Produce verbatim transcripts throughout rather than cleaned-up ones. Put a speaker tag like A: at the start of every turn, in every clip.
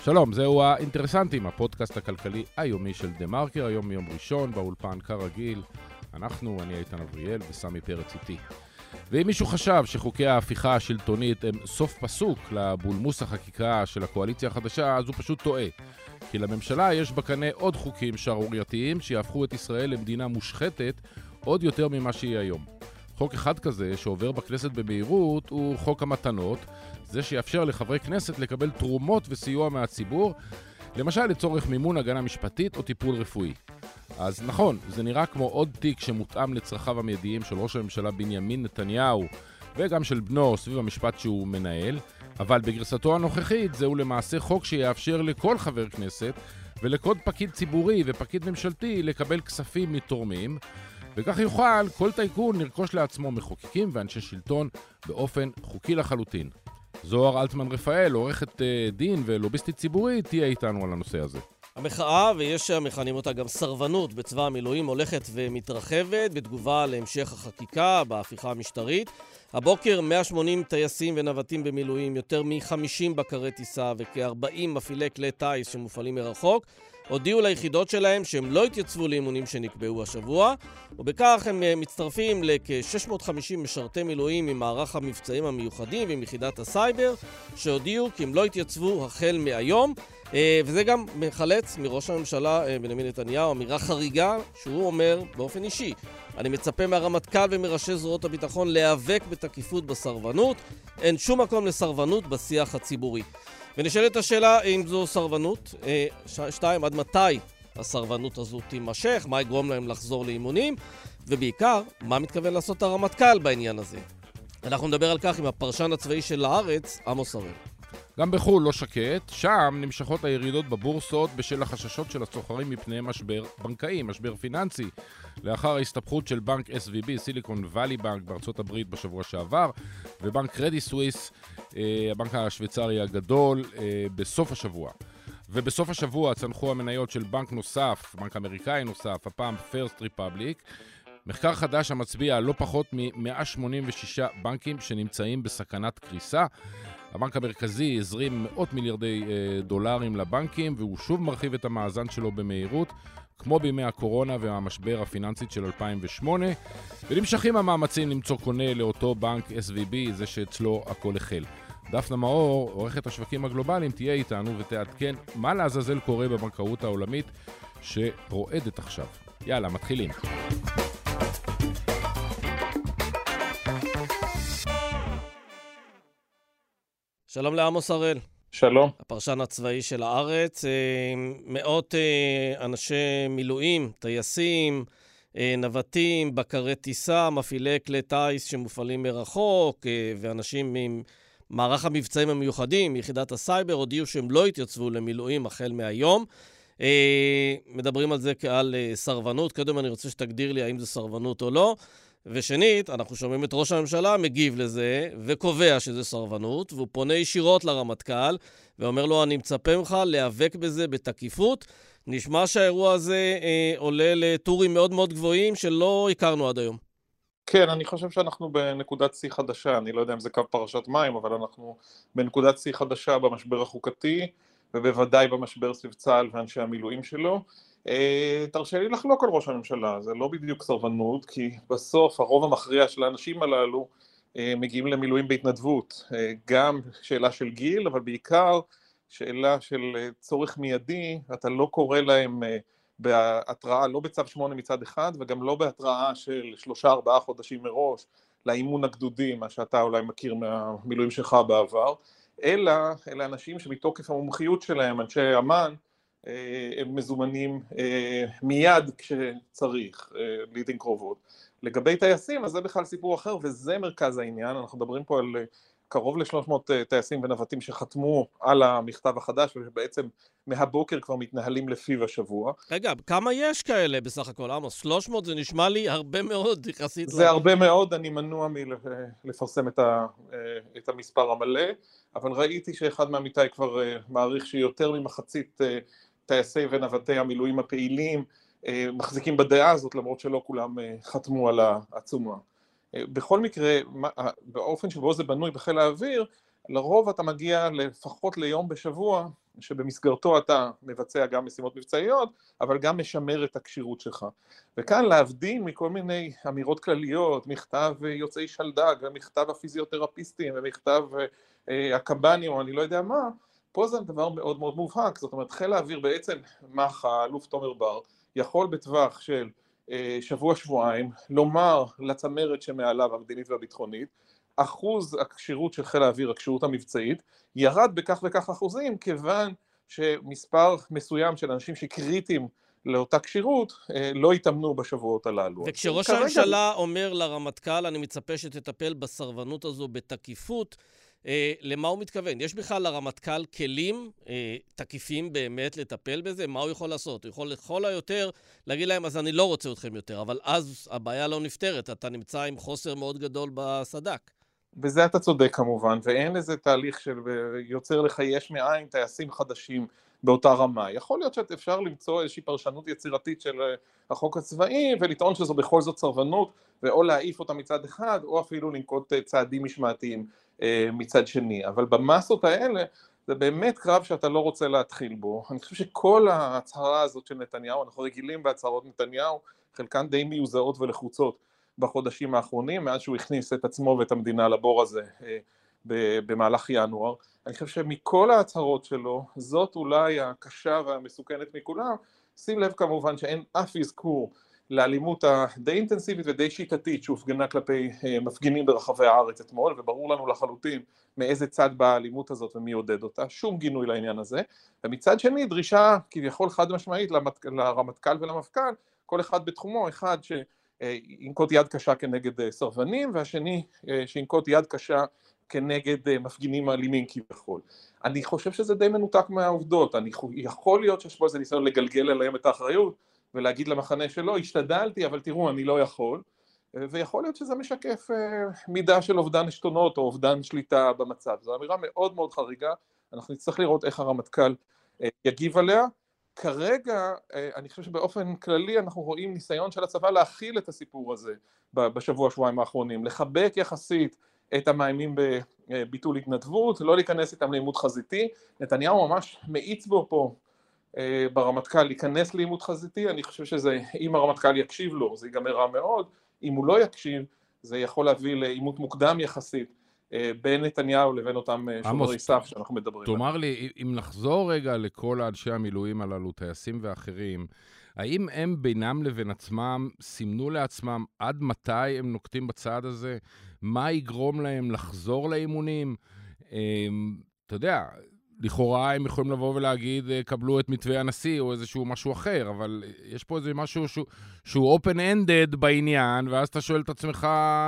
A: שלום, זהו האינטרסנטים, הפודקאסט הכלכלי היומי של דה מרקר, היום מיום ראשון, באולפן כרגיל. אנחנו, אני איתן אבריאל וסמי פרץ איתי. ואם מישהו חשב שחוקי ההפיכה השלטונית הם סוף פסוק לבולמוס החקיקה של הקואליציה החדשה, אז הוא פשוט טועה. כי לממשלה יש בקנה עוד חוקים שערורייתיים שיהפכו את ישראל למדינה מושחתת עוד יותר ממה שהיא היום. חוק אחד כזה שעובר בכנסת במהירות הוא חוק המתנות, זה שיאפשר לחברי כנסת לקבל תרומות וסיוע מהציבור, למשל לצורך מימון הגנה משפטית או טיפול רפואי. אז נכון, זה נראה כמו עוד תיק שמותאם לצרכיו המיידיים של ראש הממשלה בנימין נתניהו וגם של בנו סביב המשפט שהוא מנהל, אבל בגרסתו הנוכחית זהו למעשה חוק שיאפשר לכל חבר כנסת ולכל פקיד ציבורי ופקיד ממשלתי לקבל כספים מתורמים, וכך יוכל כל טייקון לרכוש לעצמו מחוקקים ואנשי שלטון באופן חוקי לחלוטין. זוהר אלטמן רפאל, עורכת דין ולוביסטית ציבורית, תהיה איתנו על הנושא הזה.
B: המחאה, ויש שמכנים אותה גם סרבנות בצבא המילואים, הולכת ומתרחבת בתגובה להמשך החקיקה בהפיכה המשטרית. הבוקר מאה ושמונים טייסים ונווטים במילואים, יותר מ-חמישים בקרי טיסה וכ-ארבעים מפעילי כלי טייס שמופעלים מרחוק, הודיעו ליחידות שלהם שהם לא התייצבו לאימונים שנקבעו השבוע, ובכך הם מצטרפים לכ-שש מאות וחמישים משרתי מילואים ממערך המבצעים המיוחדים ועם יחידת הסייבר, שהודיעו כי הם לא התייצבו החל מהיום, וזה גם מחלץ מראש הממשלה בנימין נתניהו אמירה חריגה שהוא אומר באופן אישי: אני מצפה מהרמטכ"ל ומראשי זרועות הביטחון להיאבק בתקיפות בסרבנות, אין שום מקום לסרבנות בשיח הציבורי. ונשאלת השאלה אם זו סרבנות, שתיים, עד מתי הסרבנות הזו תימשך, מה יגרום להם לחזור לאימונים, ובעיקר, מה מתכוון לעשות הרמטכ"ל בעניין הזה. אנחנו נדבר על כך עם הפרשן הצבאי של הארץ, עמוס הראל.
A: גם בחו"ל לא שקט, שם נמשכות הירידות בבורסות בשל החששות של הסוחרים מפני משבר בנקאי, משבר פיננסי, לאחר ההסתבכות של בנק אס וי בי, סיליקון ואלי בנק בארצות הברית בשבוע שעבר, ובנק קרדיט סוויס, הבנק השוויצרי הגדול, בסוף השבוע. ובסוף השבוע צנחו המניות של בנק נוסף, בנק אמריקאי נוסף, הפעם First Republic, מחקר חדש המצביע על לא פחות מ-מאה שמונים ושישה בנקים שנמצאים בסכנת קריסה. הבנק המרכזי הזרים מאות מיליארדי דולרים לבנקים, והוא שוב מרחיב את המאזן שלו במהירות, כמו בימי הקורונה והמשבר הפיננסית של אלפיים ושמונה, ונמשכים המאמצים למצוא קונה לאותו בנק אס וי בי, זה שאצלו הכל החל. דפנה מאור, עורכת השווקים הגלובליים, תהיה איתנו ותעדכן מה לעזאזל קורה בבנקאות העולמית שרועדת עכשיו. יאללה, מתחילים.
B: שלום לעמוס הראל.
C: שלום.
B: הפרשן הצבאי של הארץ. מאות אנשי מילואים, טייסים, נווטים, בקרי טיסה, מפעילי כלי טייס שמופעלים מרחוק, ואנשים ממערך המבצעים המיוחדים, יחידת הסייבר, הודיעו שהם לא התייצבו למילואים החל מהיום. מדברים על זה כעל סרבנות. קודם אני רוצה שתגדיר לי האם זה סרבנות או לא. ושנית, אנחנו שומעים את ראש הממשלה מגיב לזה וקובע שזה סרבנות, והוא פונה ישירות לרמטכ"ל ואומר לו: אני מצפה ממך להיאבק בזה בתקיפות. נשמע שהאירוע הזה אה, עולה לטורים מאוד מאוד גבוהים שלא הכרנו עד היום.
C: כן, אני חושב שאנחנו בנקודת שיא חדשה, אני לא יודע אם זה קו פרשת מים, אבל אנחנו בנקודת שיא חדשה במשבר החוקתי, ובוודאי במשבר סביב צה"ל ואנשי המילואים שלו. תרשה לי לחלוק על ראש הממשלה, זה לא בדיוק סרבנות, כי בסוף הרוב המכריע של האנשים הללו מגיעים למילואים בהתנדבות, גם שאלה של גיל, אבל בעיקר שאלה של צורך מיידי. אתה לא קורא להם בהתראה, לא בצו שמונה מצד אחד, וגם לא בהתראה של שלושה ארבעה חודשים מראש, לאימון הגדודי, מה שאתה אולי מכיר מהמילואים שלך בעבר, אלא אלה אנשים שמתוקף המומחיות שלהם, אנשי אמן, הם מזומנים מיד כשצריך, לעתים קרובות. לגבי טייסים, אז זה בכלל סיפור אחר, וזה מרכז העניין. אנחנו מדברים פה על קרוב ל-שלוש מאות טייסים ונווטים שחתמו על המכתב החדש, ובעצם מהבוקר כבר מתנהלים לפיו השבוע.
B: רגע, כמה יש כאלה בסך הכל, עמוס? שלוש מאות זה נשמע לי הרבה מאוד יחסית.
C: זה הרבה מאוד, אני מנוע מלפרסם את המספר המלא, אבל ראיתי שאחד מעמיתיי כבר מעריך שיותר ממחצית טייסי ונווטי המילואים הפעילים מחזיקים בדעה הזאת, למרות שלא כולם חתמו על העצומה. בכל מקרה, באופן שבו זה בנוי בחיל האוויר, לרוב אתה מגיע לפחות ליום בשבוע, שבמסגרתו אתה מבצע גם משימות מבצעיות, אבל גם משמר את הקשירות שלך. וכאן להבדיל מכל מיני אמירות כלליות, מכתב יוצאי שלדג, ומכתב הפיזיותרפיסטים, ומכתב אה, הקב"נים, או אני לא יודע מה, פה זה דבר מאוד מאוד מובהק. זאת אומרת, חיל האוויר בעצם, מח"א, האלוף תומר בר, יכול בטווח של אה, שבוע-שבועיים, לומר לצמרת שמעליו המדינית והביטחונית, אחוז הקשירות של חיל האוויר, הקשירות המבצעית, ירד בכך וכך אחוזים, כיוון שמספר מסוים של אנשים שקריטיים לאותה קשירות לא יתאמנו בשבועות הללו.
B: וכשראש הממשלה אומר לרמטכ"ל, אני מצפה שתטפל בסרבנות הזו בתקיפות, אה, למה הוא מתכוון? יש בכלל לרמטכ"ל כלים אה, תקיפים באמת לטפל בזה? מה הוא יכול לעשות? הוא יכול לכל היותר להגיד להם, אז אני לא רוצה אתכם יותר, אבל אז הבעיה לא נפתרת, אתה נמצא עם חוסר מאוד גדול בסד"כ.
C: בזה אתה צודק כמובן, ואין איזה תהליך של יוצר לך יש מאין טייסים חדשים באותה רמה. יכול להיות שאפשר למצוא איזושהי פרשנות יצירתית של החוק הצבאי, ולטעון שזו בכל זאת סרבנות, ואו להעיף אותה מצד אחד, או אפילו לנקוט צעדים משמעתיים מצד שני. אבל במסות האלה, זה באמת קרב שאתה לא רוצה להתחיל בו. אני חושב שכל ההצהרה הזאת של נתניהו, אנחנו רגילים בהצהרות נתניהו, חלקן די מיוזעות ולחוצות, בחודשים האחרונים, מאז שהוא הכניס את עצמו ואת המדינה לבור הזה במהלך ינואר. אני חושב שמכל ההצהרות שלו, זאת אולי הקשה והמסוכנת מכולם. שים לב כמובן שאין אף אזכור לאלימות הדי אינטנסיבית ודי שיטתית שהופגנה כלפי מפגינים ברחבי הארץ אתמול, וברור לנו לחלוטין מאיזה צד באה האלימות הזאת ומי עודד אותה, שום גינוי לעניין הזה. ומצד שני, דרישה כביכול חד משמעית לרמטכ"ל ולמפכ"ל, כל אחד בתחומו, אחד ש... ינקוט יד קשה כנגד סרבנים, והשני שינקוט יד קשה כנגד מפגינים אלימים כביכול. אני חושב שזה די מנותק מהעובדות. אני יכול להיות שיש פה איזה ניסיון לגלגל עליהם את האחריות, ולהגיד למחנה שלו, השתדלתי, אבל תראו, אני לא יכול. ויכול להיות שזה משקף מידה של אובדן עשתונות, או אובדן שליטה במצב. זו אמירה מאוד מאוד חריגה. אנחנו נצטרך לראות איך הרמטכ"ל יגיב עליה. כרגע, אני חושב שבאופן כללי אנחנו רואים ניסיון של הצבא להכיל את הסיפור הזה בשבוע שבועיים האחרונים, לחבק יחסית את המאיימים בביטול התנדבות, לא להיכנס איתם לעימות חזיתי. נתניהו ממש מאיץ בו פה ברמטכ"ל להיכנס לעימות חזיתי. אני חושב שזה, אם הרמטכ"ל יקשיב לו, זה ייגמר רע מאוד. אם הוא לא יקשיב, זה יכול להביא לעימות מוקדם יחסית בין נתניהו לבין אותם שומרי סף שאנחנו מדברים.
A: תאמר לי, אם נחזור רגע לכל האנשי המילואים הללו, טייסים ואחרים, האם הם בינם לבין עצמם סימנו לעצמם עד מתי הם נוקטים בצעד הזה? מה יגרום להם לחזור לאימונים? אתה יודע, לכאורה הם יכולים לבוא ולהגיד, קבלו את מתווה הנשיא או איזשהו משהו אחר, אבל יש פה איזה משהו שהוא, שהוא open-ended בעניין, ואז אתה שואל את עצמך,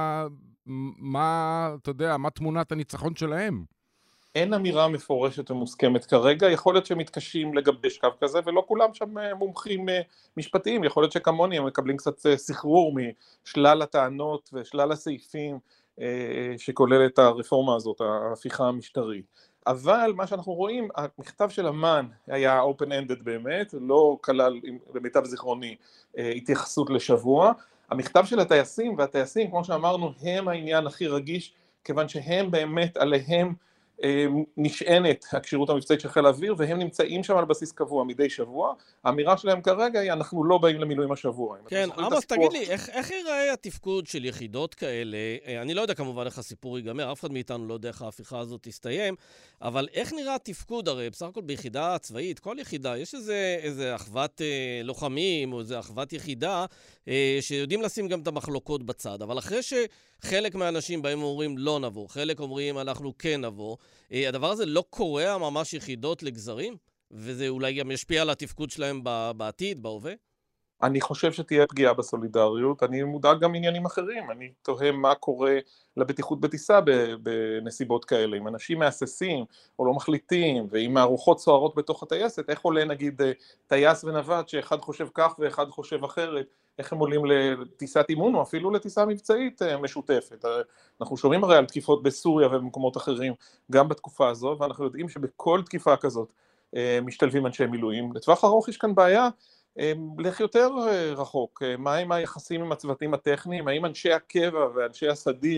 A: מה, אתה יודע, מה תמונת הניצחון שלהם?
C: אין אמירה מפורשת ומוסכמת כרגע, יכול להיות שהם מתקשים לגבש קו כזה, ולא כולם שם מומחים משפטיים, יכול להיות שכמוני הם מקבלים קצת סחרור משלל הטענות ושלל הסעיפים שכולל את הרפורמה הזאת, ההפיכה המשטרית. אבל מה שאנחנו רואים, המכתב של אמן היה open-ended באמת, לא כלל, במיטב זיכרוני, התייחסות לשבוע. המכתב של הטייסים, והטייסים, כמו שאמרנו, הם העניין הכי רגיש, כיוון שהם באמת עליהם נשענת הקשירות המבצעית של חיל האוויר, והם נמצאים שם על בסיס קבוע מדי שבוע. האמירה שלהם כרגע היא, אנחנו לא באים למילואים השבוע.
B: כן, עמוס, תגיד לי, איך, איך ייראה התפקוד של יחידות כאלה? אני לא יודע כמובן איך הסיפור ייגמר, אף אחד מאיתנו לא יודע איך ההפיכה הזאת תסתיים, אבל איך נראה התפקוד? הרי בסך הכל ביחידה צבאית, כל יחידה, יש איזה, איזה אחוות אה, לוחמים, או איזה אחוות יחידה, אה, שיודעים לשים גם את המחלוקות בצד, אבל אחרי שחלק מהאנשים באים ואומרים לא נבוא, חלק אומרים אנחנו כן נבוא, הדבר הזה לא קורע ממש יחידות לגזרים, וזה אולי גם ישפיע על התפקוד שלהם בעתיד, בהווה?
C: אני חושב שתהיה פגיעה בסולידריות, אני מודאג גם עניינים אחרים, אני תוהה מה קורה לבטיחות בטיסה בנסיבות כאלה, אם אנשים מאססים או לא מחליטים, ועם ארוחות סוערות בתוך הטייסת, איך עולה נגיד טייס ונווט שאחד חושב כך ואחד חושב אחרת, איך הם עולים לטיסת אימון או אפילו לטיסה מבצעית משותפת. אנחנו שומעים הרי על תקיפות בסוריה ובמקומות אחרים גם בתקופה הזו, ואנחנו יודעים שבכל תקיפה כזאת משתלבים אנשי מילואים. לטווח ארוך יש כאן בעיה, לך יותר רחוק, מה עם היחסים עם הצוותים הטכניים, האם אנשי הקבע ואנשי הסדיר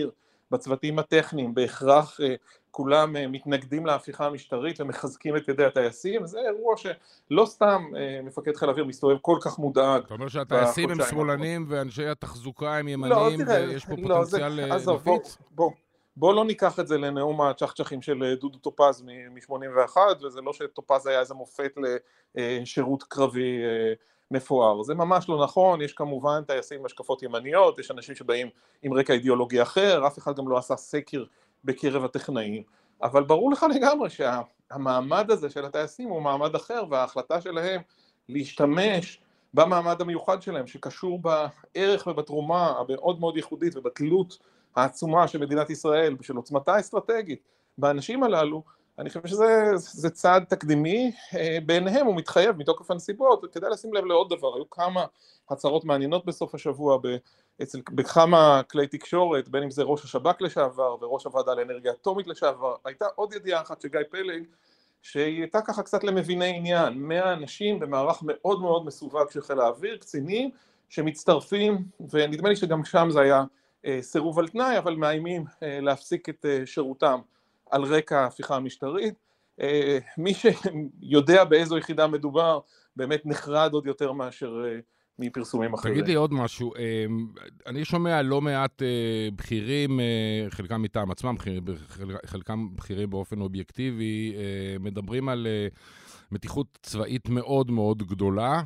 C: בצוותים הטכניים, בהכרח כולם מתנגדים להפיכה המשטרית ומחזקים את ידי הטייסים. זה אירוע שלא סתם מפקד חיל האוויר מסתובב כל כך מודאג.
A: אתה אומר שהטייסים הם שמאלנים ואנשי התחזוקה הם ימניים,
C: לא, תראה,
A: ויש פה
C: לא,
A: פוטנציאל
C: זה, עזוב,
A: נפיץ?
C: בוא, בוא, בוא לא ניקח את זה לנאום הצ'חצ'חים של דודו טופז מ-שמונים ואחת, וזה לא שטופז היה איזה מופת לשירות קרבי מפואר. זה ממש לא נכון, יש כמובן טייסים השקפות ימניות, יש אנשים שבאים עם רקע אידיאולוגי אחר, אף אחד גם לא עשה סקר בקרב הטכנאים, אבל ברור לך לגמרי שהמעמד הזה של הטייסים הוא מעמד אחר, וההחלטה שלהם להשתמש במעמד המיוחד שלהם, שקשור בערך ובתרומה המאוד מאוד ייחודית ובתלות העצומה של מדינת ישראל, של עוצמתה האסטרטגית באנשים הללו, אני חושב שזה זה צעד תקדימי, בעיניהם הוא מתחייב מתוקף הנסיבות. כדאי לשים לב לעוד דבר, היו כמה הצהרות מעניינות בסוף השבוע אצל, בכמה כלי תקשורת, בין אם זה ראש השב"כ לשעבר וראש הוועדה לאנרגיה אטומית לשעבר. הייתה עוד ידיעה אחת שגיא פלג, שהיא הייתה ככה קצת למביני עניין, מאה אנשים במערך מאוד מאוד מסווג של חיל האוויר, קצינים שמצטרפים, ונדמה לי שגם שם זה היה סירוב על תנאי, אבל מאיימים להפסיק את שירותם על רקע ההפיכה המשטרית. מי שיודע באיזו יחידה מדובר, באמת נחרד עוד יותר מאשר מפרסומים אחרים.
A: תגיד לי עוד משהו, אני שומע לא מעט בכירים, חלקם מטעם עצמם, חלקם בכירים באופן אובייקטיבי, מדברים על מתיחות צבאית מאוד מאוד גדולה,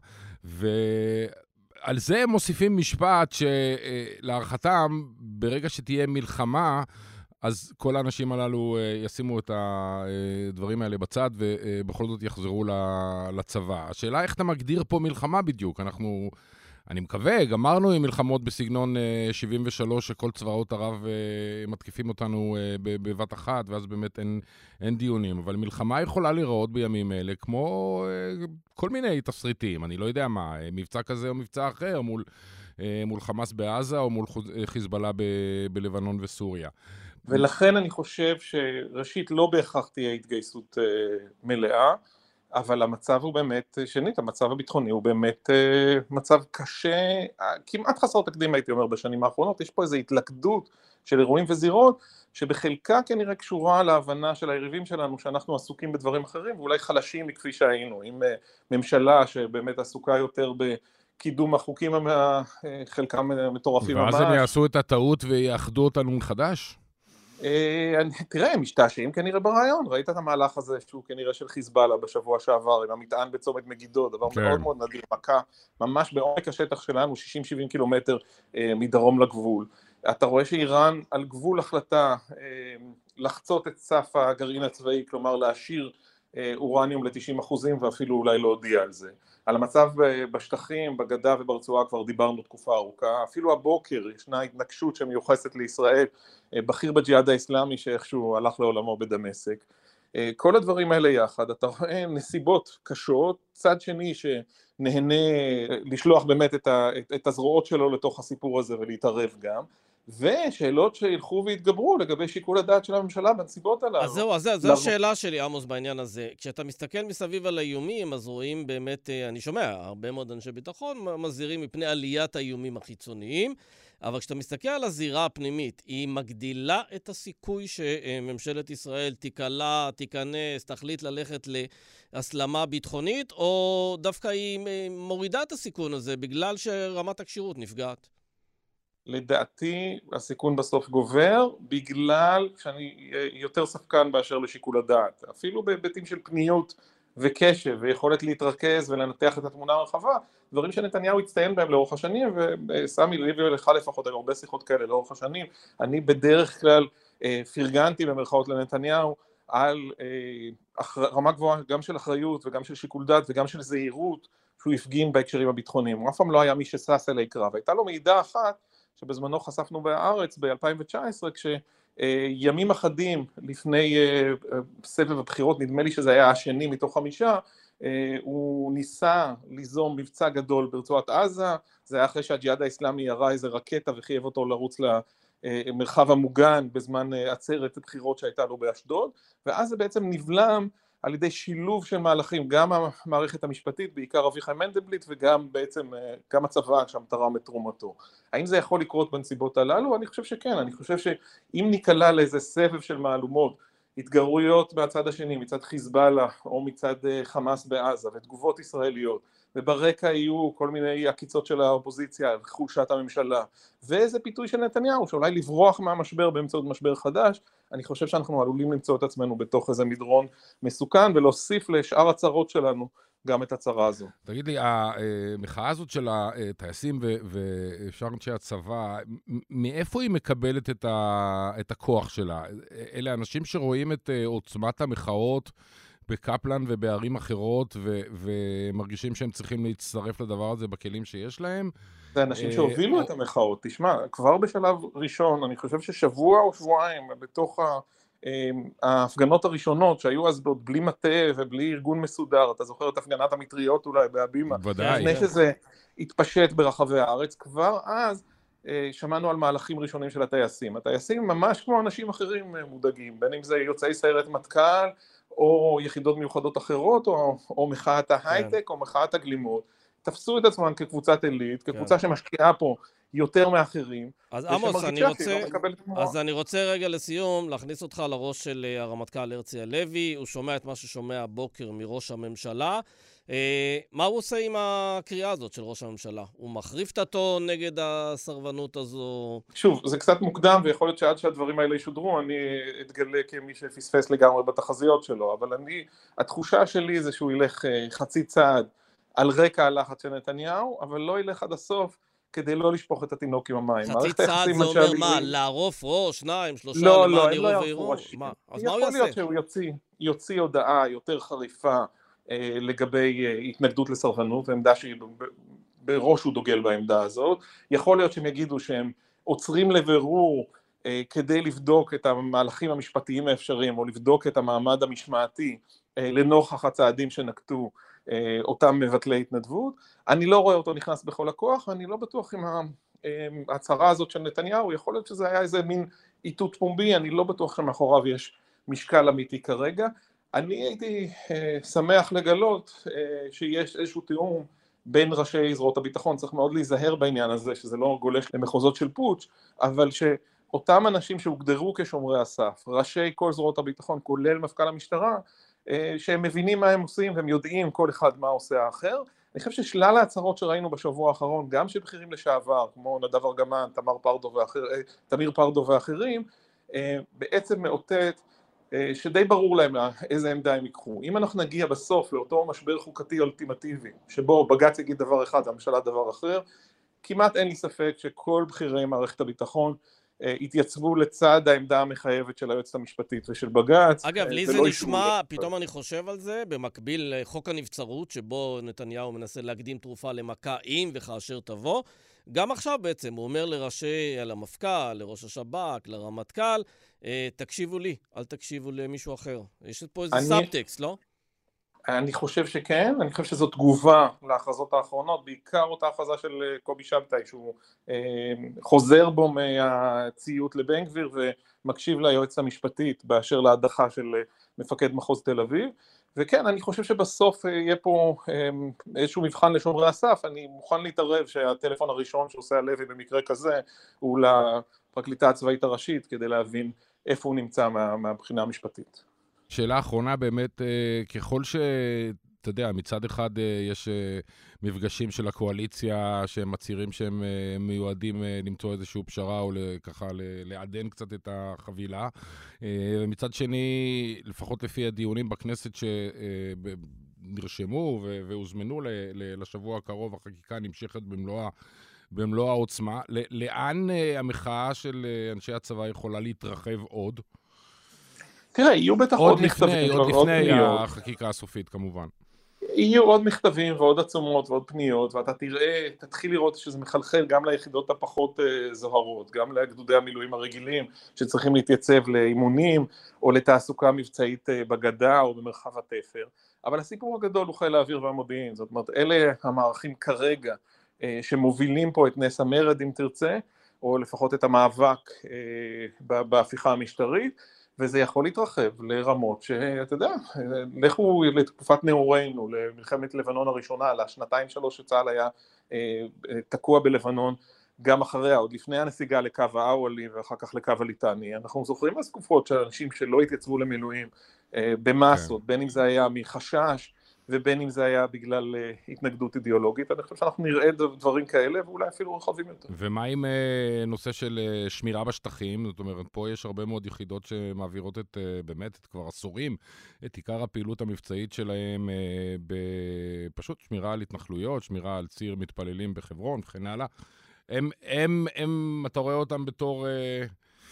A: ועל זה הם מוסיפים משפט שלהערכתם, ברגע שתהיה מלחמה, אז כל האנשים הללו ישימו את הדברים האלה בצד, ובכל זאת יחזרו לצבא. השאלה איך אתה מגדיר פה מלחמה בדיוק? אנחנו, אני מקווה, גמרנו עם מלחמות בסגנון שבעים ושלוש, שכל צבאות ערב מתקיפים אותנו בבת אחת, ואז באמת אין, אין דיונים. אבל מלחמה יכולה להיראות בימים אלה, כמו כל מיני תסריטים, אני לא יודע מה, מבצע כזה או מבצע אחר, מול, מול חמאס בעזה, או מול חיזבאללה ב, בלבנון וסוריה.
C: ולכן אני חושב שראשית לא בהכרח תהיה התגייסות מלאה, אבל המצב הוא באמת, שנית, המצב הביטחוני הוא באמת מצב קשה, כמעט חסר תקדים הייתי אומר בשנים האחרונות. יש פה איזו התלכדות של אירועים וזירות, שבחלקה כנראה קשורה להבנה של היריבים שלנו, שאנחנו עסוקים בדברים אחרים, ואולי חלשים מכפי שהיינו, עם ממשלה שבאמת עסוקה יותר בקידום החוקים, חלקם מטורפים ממש.
A: ואז הם יעשו את הטעות ויאחדו אותנו מחדש?
C: תראה, הם משתעשעים כנראה ברעיון, ראית את המהלך הזה שהוא כנראה של חיזבאללה בשבוע שעבר, עם המטען בצומת מגידו, דבר מאוד מאוד נדיר, מכה ממש בעומק השטח שלנו, שישים שבעים קילומטר מדרום לגבול. אתה רואה שאיראן על גבול החלטה לחצות את סף הגרעין הצבאי, כלומר להשאיר אורניום ל-תשעים אחוזים ואפילו אולי לא הודיע על זה. על המצב בשטחים, בגדה וברצועה כבר דיברנו תקופה ארוכה, אפילו הבוקר ישנה התנגשות שמיוחסת לישראל, בכיר בג'יהאד האסלאמי שאיכשהו הלך לעולמו בדמשק. כל הדברים האלה יחד, אתה רואה נסיבות קשות, צד שני שנהנה לשלוח באמת את, ה, את, את הזרועות שלו לתוך הסיפור הזה ולהתערב גם, ושאלות שילכו והתגברו לגבי שיקול הדעת של הממשלה בנסיבות הללו.
B: אז זהו, אז זו השאלה שלי, עמוס, בעניין הזה. כשאתה מסתכל מסביב על האיומים, אז רואים באמת, אני שומע, הרבה מאוד אנשי ביטחון מזהירים מפני עליית האיומים החיצוניים, אבל כשאתה מסתכל על הזירה הפנימית, היא מגדילה את הסיכוי שממשלת ישראל תיקלה, תיכנס, תחליט ללכת להסלמה ביטחונית, או דווקא היא מורידה את הסיכון הזה בגלל שרמת הקשירות נפגעת?
C: לדעתי הסיכון בסוף גובר, בגלל שאני יותר ספקן באשר לשיקול הדעת. אפילו בהיבטים של פניות וקשב ויכולת להתרכז ולנתח את התמונה הרחבה, דברים שנתניהו הצטיין בהם לאורך השנים, וסמי לי ולך לפחות, היו הרבה שיחות כאלה לאורך השנים. אני בדרך כלל פרגנתי במרכאות לנתניהו על רמה גבוהה גם של אחריות וגם של שיקול דעת וגם של זהירות שהוא הפגין בהקשרים הביטחוניים. הוא אף פעם לא היה מי שסס אלי קרב. הייתה לו מידע אחת שבזמנו חשפנו בארץ ב-אלפיים תשע עשרה, כשימים אחדים לפני סבב הבחירות, נדמה לי שזה היה השני מתוך חמישה, הוא ניסה ליזום מבצע גדול ברצועת עזה, זה היה אחרי שהג'יהאד האסלאמי ירה איזה רקטה וחייב אותו לרוץ למרחב המוגן בזמן עצרת הבחירות שהייתה לו באשדוד, ואז זה בעצם נבלם על ידי שילוב של מהלכים, גם המערכת המשפטית, בעיקר אביחי מנדלבליט, וגם בעצם, גם הצבא שם תרם את תרומתו. האם זה יכול לקרות בנסיבות הללו? אני חושב שכן, אני חושב שאם ניקלע לאיזה סבב של מהלומות, התגרויות מהצד השני, מצד חיזבאללה, או מצד חמאס בעזה, ותגובות ישראליות, וברקע יהיו כל מיני עקיצות של האופוזיציה, חולשת הממשלה, ואיזה פיתוי של נתניהו, שאולי לברוח מהמשבר באמצעות משבר חדש, אני חושב שאנחנו עלולים למצוא את עצמנו בתוך איזה מדרון מסוכן, ולהוסיף לשאר הצרות שלנו גם את הצרה הזו.
A: תגיד לי, המחאה הזאת של הטייסים ושאר אנשי הצבא, מאיפה היא מקבלת את הכוח שלה? אלה אנשים שרואים את עוצמת המחאות בקפלן ובערים אחרות, ומרגישים שהם צריכים להצטרף לדבר הזה בכלים שיש להם?
C: זה אנשים שהובילו את המחאות. תשמע, כבר בשלב ראשון, אני חושב ששבוע או שבועיים בתוך ההפגנות הראשונות, שהיו אז עוד בלי מטה ובלי ארגון מסודר, אתה זוכר את הפגנת המטריות אולי בהבימה,
A: ודאי.
C: לפני שזה התפשט ברחבי הארץ, כבר אז שמענו על מהלכים ראשונים של הטייסים. הטייסים ממש כמו אנשים אחרים מודאגים, בין אם זה יוצאי סיירת מטכ"ל, או יחידות מיוחדות אחרות, או, או מחאת ההייטק, או מחאת הגלימות, תפסו את עצמם כקבוצת עילית, כקבוצה שמשקיעה פה יותר מאחרים.
B: אז עמוס, אני רוצה, אז אני רוצה רגע לסיום להכניס אותך לראש של הרמטכ"ל הרצי הלוי, הוא שומע את מה ששומע הבוקר מראש הממשלה. מה הוא עושה עם הקריאה הזאת של ראש הממשלה? הוא מחריף את הטון נגד הסרבנות הזו?
C: שוב, זה קצת מוקדם, ויכול להיות שעד שהדברים האלה ישודרו, אני אתגלה כמי שפספס לגמרי בתחזיות שלו, אבל אני, התחושה שלי זה שהוא ילך חצי צעד על רקע הלחץ של נתניהו, אבל לא ילך עד הסוף, כדי לא לשפוך את התינוק עם המים.
B: חצי צעד זה אומר מה? לערוף ראש, שניים, שלושה,
C: לא,
B: למען
C: לא,
B: יראו
C: לא
B: ויראו? מה? אז מה הוא
C: יכול
B: יעשה?
C: להיות שהוא יוציא, יוציא הודעה יותר חריפה אה, לגבי אה, התנגדות לסרבנות, עמדה שבראש הוא דוגל בעמדה הזאת. יכול להיות שהם יגידו שהם עוצרים לבירור אה, כדי לבדוק את המהלכים המשפטיים האפשריים, או לבדוק את המעמד המשמעתי אה, לנוכח הצעדים שנקטו אותם מבטלי התנדבות. אני לא רואה אותו נכנס בכל הכוח, ואני לא בטוח עם ההצהרה הזאת של נתניהו, יכול להיות שזה היה איזה מין איתות פומבי, אני לא בטוח שמאחוריו יש משקל אמיתי כרגע. אני הייתי שמח לגלות שיש איזשהו תיאום בין ראשי זרועות הביטחון, צריך מאוד להיזהר בעניין הזה, שזה לא גולש למחוזות של פוטש, אבל שאותם אנשים שהוגדרו כשומרי הסף, ראשי כל זרועות הביטחון, כולל מפכ"ל המשטרה, שהם מבינים מה הם עושים, והם יודעים כל אחד מה עושה האחר. אני חושב ששלל ההצהרות שראינו בשבוע האחרון, גם של בכירים לשעבר, כמו נדב ארגמן, תמר פרדו ואחר, תמיר פרדו ואחרים, בעצם מאותת שדי ברור להם איזה עמדה הם ייקחו. אם אנחנו נגיע בסוף לאותו משבר חוקתי אולטימטיבי, שבו בג"ץ יגיד דבר אחד, הממשלה דבר אחר, כמעט אין לי ספק שכל בכירי מערכת הביטחון התייצבו לצד העמדה המחייבת של היועצת המשפטית ושל בג"ץ.
B: אגב, לי זה נשמע, פתאום אני חושב על זה, במקביל לחוק הנבצרות, שבו נתניהו מנסה להקדים תרופה למכה אם וכאשר תבוא, גם עכשיו בעצם הוא אומר לראשי, למפכ"ל, לראש השב"כ, לרמטכ"ל, תקשיבו לי, אל תקשיבו למישהו אחר. יש פה איזה סאבטקסט, לא?
C: אני חושב שכן, אני חושב שזו תגובה להכרזות האחרונות, בעיקר אותה הכרזה של קובי שבתאי, שהוא אה, חוזר בו מהציות לבן גביר ומקשיב ליועצת המשפטית באשר להדחה של מפקד מחוז תל אביב, וכן, אני חושב שבסוף יהיה פה אה, איזשהו מבחן לשומרי הסף, אני מוכן להתערב שהטלפון הראשון שעושה הלוי במקרה כזה, הוא לפרקליטה הצבאית הראשית, כדי להבין איפה הוא נמצא מה, מהבחינה המשפטית.
A: שאלה אחרונה באמת, ככל ש... אתה יודע, מצד אחד יש מפגשים של הקואליציה שהם מצהירים שהם מיועדים למצוא איזושהי פשרה או ככה לעדן קצת את החבילה. ומצד שני, לפחות לפי הדיונים בכנסת שנרשמו והוזמנו לשבוע הקרוב, החקיקה נמשכת במלואה, במלוא העוצמה. לאן המחאה של אנשי הצבא יכולה להתרחב עוד?
C: תראה, יהיו בטח עוד מכתבים.
A: עוד לפני החקיקה הסופית כמובן.
C: יהיו עוד מכתבים ועוד עצומות ועוד פניות, ואתה תראה, תתחיל לראות שזה מחלחל גם ליחידות הפחות זוהרות, גם לגדודי המילואים הרגילים, שצריכים להתייצב לאימונים, או לתעסוקה מבצעית בגדה או במרחב התפר. אבל הסיפור הגדול הוא חיל האוויר והמודיעין, זאת אומרת, אלה המערכים כרגע, שמובילים פה את נס המרד אם תרצה, או לפחות את המאבק בהפיכה המשטרית, וזה יכול להתרחב לרמות שאתה יודע, לכו לתקופת נעורינו, למלחמת לבנון הראשונה, לשנתיים שלוש שצה"ל היה אה, תקוע בלבנון, גם אחריה, עוד לפני הנסיגה לקו האוואלי ואחר כך לקו הליטני, אנחנו זוכרים אז תקופות של אנשים שלא התייצבו למילואים אה, במסות, okay. בין אם זה היה מחשש, ובין אם זה היה בגלל uh, התנגדות אידיאולוגית. אני חושב שאנחנו נראה דברים כאלה, ואולי אפילו רחבים יותר.
A: ומה עם uh, נושא של uh, שמירה בשטחים? זאת אומרת, פה יש הרבה מאוד יחידות שמעבירות את, uh, באמת, את כבר עשורים, את עיקר הפעילות המבצעית שלהם, uh, בפשוט שמירה על התנחלויות, שמירה על ציר מתפללים בחברון, וכן הלאה. הם, הם, הם, אתה רואה אותם בתור uh,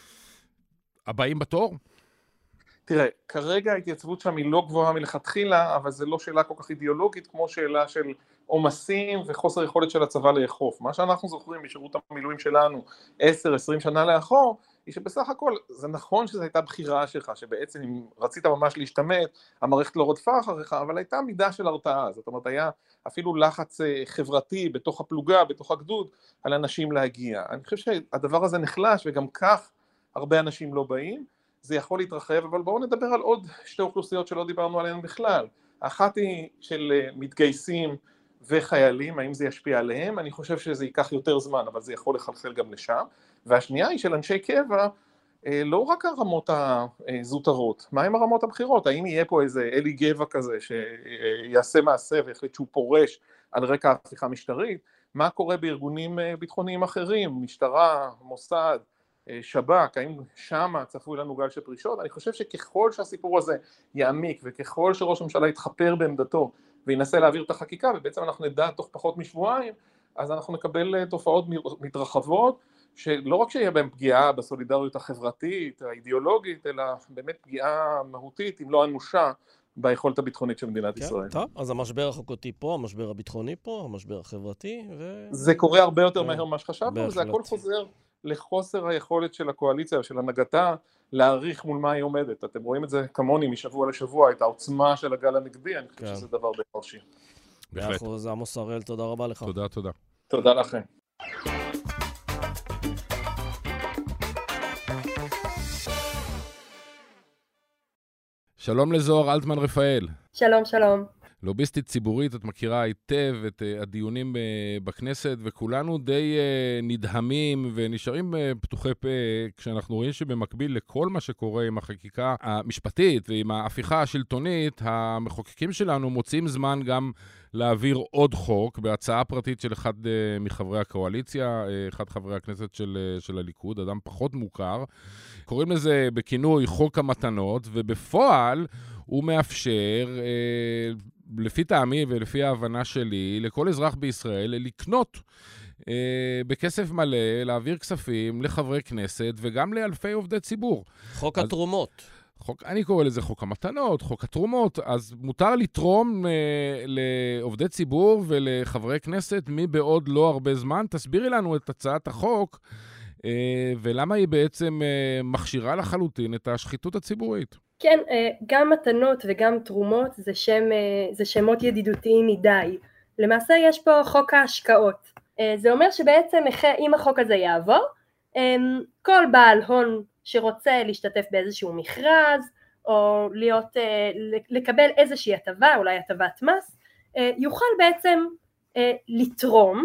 A: הבאים בתור?
C: תראה, כרגע ההתייצבות שם היא לא גבוהה מלכתחילה, אבל זה לא שאלה כל כך אידיאולוגית, כמו שאלה של עומסים וחוסר יכולת של הצבא לאכוף. מה שאנחנו זוכרים משירות המילואים שלנו עשר עשרים שנה לאחור, היא שבסך הכל זה נכון שזו הייתה בחירה שלך, שבעצם אם רצית ממש להשתמט, המערכת לא רודפה אחריך, אבל הייתה מידה של הרתעה, זאת אומרת היה אפילו לחץ חברתי בתוך הפלוגה, בתוך הגדוד, על אנשים להגיע. אני חושב שהדבר הזה נחלש, וגם כך הרבה אנשים לא באים, זה יכול להתרחב, אבל בואו נדבר על עוד שתי אוכלוסיות שלא דיברנו עליהן בכלל. האחת היא של מתגייסים וחיילים, האם זה ישפיע עליהם? אני חושב שזה ייקח יותר זמן, אבל זה יכול לחלחל גם לשם. והשנייה היא של אנשי קבע, לא רק הרמות הזוטרות, מה עם הרמות הבחירות? האם יהיה פה איזה אלי גבע כזה שיעשה מעשה והחליט שהוא פורש על רקע ההפיכה המשטרית? מה קורה בארגונים ביטחוניים אחרים, משטרה, מוסד, שב"כ, האם שמה צפוי לנו גל של פרישות? אני חושב שככל שהסיפור הזה יעמיק, וככל שראש הממשלה יתחפר בעמדתו, וינסה להעביר את החקיקה, ובעצם אנחנו נדע תוך פחות משבועיים, אז אנחנו נקבל תופעות מתרחבות, שלא רק שיהיה בהן פגיעה בסולידריות החברתית, האידיאולוגית, אלא באמת פגיעה מהותית, אם לא אנושה, ביכולת הביטחונית של מדינת
B: כן,
C: ישראל.
B: טוב, אז המשבר החוקתי פה, המשבר הביטחוני פה, המשבר החברתי, ו...
C: זה קורה הרבה יותר
B: ו...
C: מהר ממה שחשבנו,
B: בהחלט.
C: זה הכל חוזר לחוסר היכולת של הקואליציה ושל הנהגתה להעריך מול מה היא עומדת. אתם רואים את זה כמוני משבוע לשבוע, את העוצמה של הגל הנגדי, אני חושב
B: כן.
C: שזה דבר די מרשים.
A: בהחלט.
B: אז עמוס הראל, תודה רבה לך.
A: תודה, תודה.
C: תודה לכם.
A: שלום לזוהר אלטמן רפאל.
D: שלום, שלום.
A: לוביסטית ציבורית, את מכירה היטב את uh, הדיונים uh, בכנסת, וכולנו די uh, נדהמים ונשארים uh, פתוחי פה כשאנחנו רואים שבמקביל לכל מה שקורה עם החקיקה המשפטית ועם ההפיכה השלטונית, המחוקקים שלנו מוצאים זמן גם להעביר עוד חוק בהצעה פרטית של אחד uh, מחברי הקואליציה, uh, אחד חברי הכנסת של, uh, של הליכוד, אדם פחות מוכר. קוראים לזה בכינוי חוק המתנות, ובפועל הוא מאפשר, אה, לפי טעמי ולפי ההבנה שלי, לכל אזרח בישראל לקנות אה, בכסף מלא, להעביר כספים לחברי כנסת וגם לאלפי עובדי ציבור.
B: חוק
A: אז,
B: התרומות.
A: חוק, אני קורא לזה חוק המתנות, חוק התרומות, אז מותר לתרום אה, לעובדי ציבור ולחברי כנסת מבעוד לא הרבה זמן. תסבירי לנו את הצעת החוק, אה, ולמה היא בעצם אה, מכשירה לחלוטין את השחיתות הציבורית.
D: כן, גם מתנות וגם תרומות זה, שם, זה שמות ידידותיים מדי. למעשה יש פה חוק ההשקעות. זה אומר שבעצם אם החוק הזה יעבור, כל בעל הון שרוצה להשתתף באיזשהו מכרז, או להיות, לקבל איזושהי הטבה, אולי הטבת מס, יוכל בעצם לתרום,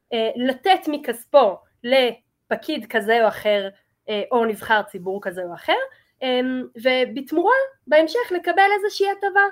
D: לתת מכספו לפקיד כזה או אחר, או נבחר ציבור כזה או אחר, ובתמורה בהמשך לקבל איזושהי הטבה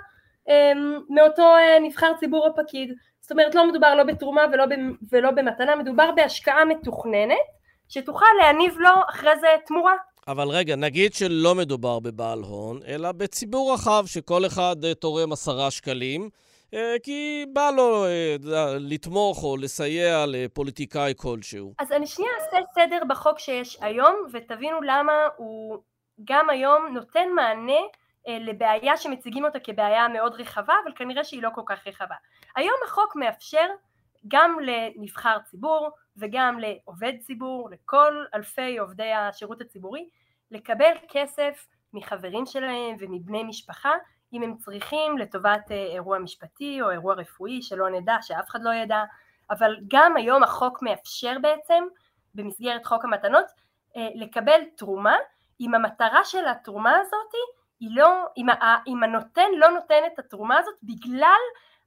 D: מאותו נבחר ציבור או פקיד. זאת אומרת, לא מדובר לא בתרומה ולא, ולא במתנה, מדובר בהשקעה מתוכננת שתוכל להניב לו אחרי זה תמורה.
B: אבל רגע, נגיד שלא מדובר בבעל הון, אלא בציבור רחב שכל אחד תורם עשרה שקלים, כי בא לו לתמוך או לסייע לפוליטיקאי כלשהו.
D: אז אני שנייה אעשה סדר בחוק שיש היום, ותבינו למה הוא גם היום נותן מענה לבעיה שמציגים אותה כבעיה מאוד רחבה, אבל כנראה שהיא לא כל כך רחבה. היום החוק מאפשר גם לנבחר ציבור וגם לעובד ציבור, לכל אלפי עובדי השירות הציבורי, לקבל כסף מחברים שלהם ומבני משפחה, אם הם צריכים לטובת אירוע משפטי או אירוע רפואי שלא נדע, שאף אחד לא ידע. אבל גם היום החוק מאפשר בעצם, במסגרת חוק המתנות, לקבל תרומה, אם המטרה של התרומה הזאת היא לא, אם, ה, אם הנותן לא נותן את התרומה הזאת בגלל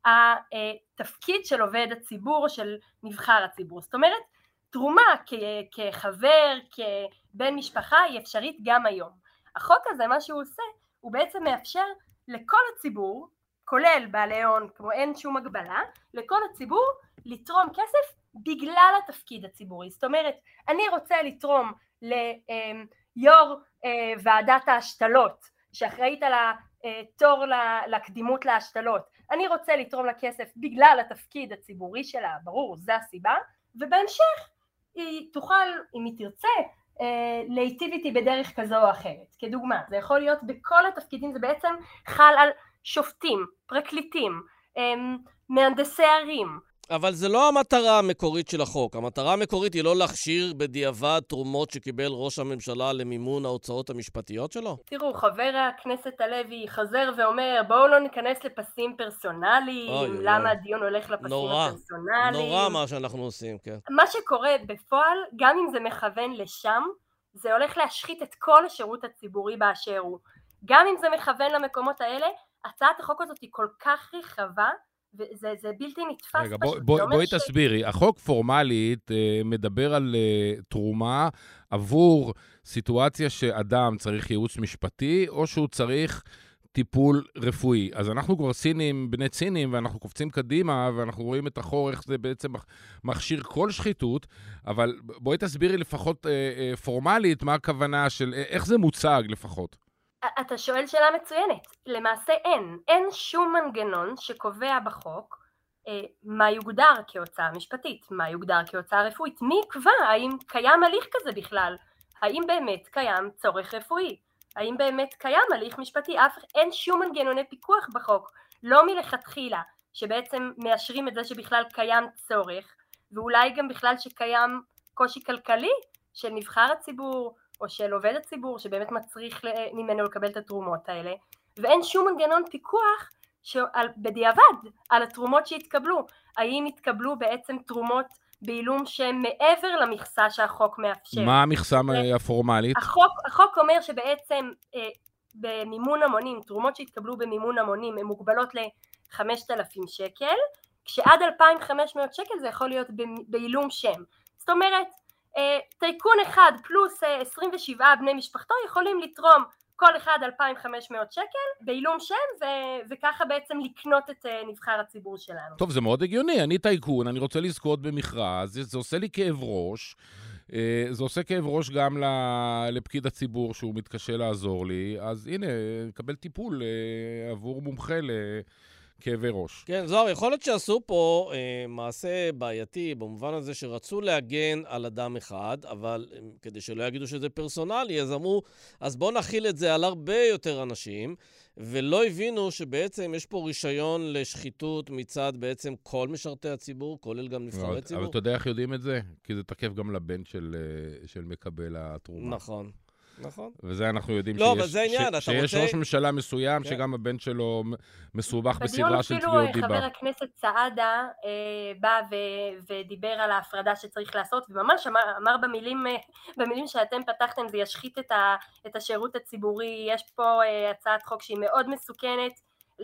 D: התפקיד של עובד הציבור או של נבחר הציבור. זאת אומרת, תרומה כ, כחבר, כבן משפחה היא אפשרית גם היום. החוק הזה, מה שהוא עושה, הוא בעצם מאפשר לכל הציבור, כולל בעלי הון, כמו אין שום הגבלה, לכל הציבור לתרום כסף בגלל התפקיד הציבורי. זאת אומרת, אני רוצה לתרום ליו"ר ועדת ההשתלות, שאחראית על התור לקדימות להשתלות. אני רוצה לתרום לכסף בגלל התפקיד הציבורי שלה, ברור, זה הסיבה, ובהמשך היא תוכל, אם היא תרצה, להיטיב איתי בדרך כזו או אחרת. כדוגמה, זה יכול להיות בכל התפקידים, זה בעצם חל על שופטים, פרקליטים, מהנדסי ערים.
B: אבל זה לא המטרה המקורית של החוק. המטרה המקורית היא לא להכשיר בדיעבד תרומות שקיבל ראש הממשלה למימון ההוצאות המשפטיות שלו?
D: תראו, חבר הכנסת הלוי חזר ואומר, בואו לא ניכנס לפסים פרסונליים,
B: אוי,
D: למה
B: אוי.
D: הדיון הולך לפסים
B: נורא,
D: הפרסונליים.
B: נורא מה שאנחנו עושים, כן.
D: מה שקורה בפועל, גם אם זה מכוון לשם, זה הולך להשחית את כל השירות הציבורי באשר הוא. גם אם זה מכוון למקומות האלה, הצעת החוק הזאת היא כל כך רחבה, וזה זה בלתי נתפס.
A: רגע,
D: פשוט.
A: בוא, בוא, בואי
D: ש...
A: תסבירי. החוק פורמלית אה, מדבר על אה, תרומה עבור סיטואציה שאדם צריך ייעוץ משפטי, או שהוא צריך טיפול רפואי. אז אנחנו כבר סינים, בני סינים, ואנחנו קופצים קדימה, ואנחנו רואים את החור, איך זה בעצם מכשיר כל שחיתות, אבל בואי תסבירי לפחות אה, אה, פורמלית, מה הכוונה של, אה, איך זה מוצג לפחות.
D: אתה שואל שאלה מצוינת. למעשה אין. אין שום מנגנון שקובע בחוק אה, מה יוגדר כהוצאה משפטית, מה יוגדר כהוצאה רפואית. מי יקבע? האם קיים הליך כזה בכלל? האם באמת קיים צורך רפואי? האם באמת קיים הליך משפטי? אף אין שום מנגנוני פיקוח בחוק. לא מלכתחילה, שבעצם מאשרים את זה שבכלל קיים צורך, ואולי גם בכלל שקיים קושי כלכלי של נבחר הציבור, או של עובד הציבור, שבאמת מצריך ממנו לקבל את התרומות האלה, ואין שום מנגנון פיקוח שעל, בדיעבד על התרומות שהתקבלו. האם התקבלו בעצם תרומות בעילום שהם מעבר למכסה שהחוק מאפשר?
A: מה המכסה הפורמלית?
D: החוק, החוק אומר שבעצם אה, במימון המונים, תרומות שהתקבלו במימון המונים, הן מוגבלות ל-חמשת אלפים שקל, כשעד אלפיים וחמש מאות שקל זה יכול להיות בעילום שם. זאת אומרת, טייקון אחד פלוס עשרים ושבעה בני משפחתו יכולים לתרום כל אחד אלפיים וחמש מאות שקל בעילום שם, ו- וככה בעצם לקנות את נבחר הציבור שלנו.
A: טוב, זה מאוד הגיוני. אני טייקון, אני רוצה לזכות במכרז, זה, זה עושה לי כאב ראש, זה עושה כאב ראש גם לפקיד הציבור שהוא מתקשה לעזור לי, אז הנה, נקבל טיפול עבור מומחה לכאבי ראש.
B: כן, זוהר, יכול להיות שעשו פה אה, מעשה בעייתי, במובן הזה שרצו להגן על אדם אחד, אבל אה, כדי שלא יגידו שזה פרסונלי, אז אמרו, אז בואו נכיל את זה על הרבה יותר אנשים, ולא הבינו שבעצם יש פה רישיון לשחיתות מצד בעצם כל משרתי הציבור, כולל גם נבחרי ציבור.
A: אבל אתה יודע איך יודעים את זה? כי זה תקף גם לבן של, של מקבל התרומה.
B: נכון. נכון.
A: וזה אנחנו יודעים
B: לא,
A: שיש,
B: זה עניין,
A: ש, שיש
B: רוצה...
A: ראש ממשלה מסוים, כן. שגם הבן שלו מסובך בסדרה של תביעות דיבה.
D: בדיון אפילו חבר הכנסת סעדה אה, בא ו- ודיבר על ההפרדה שצריך לעשות, וממש אמר, אמר במילים, אה, במילים שאתם פתחתם, זה ישחית את, ה- את השירות הציבורי. יש פה אה, הצעת חוק שהיא מאוד מסוכנת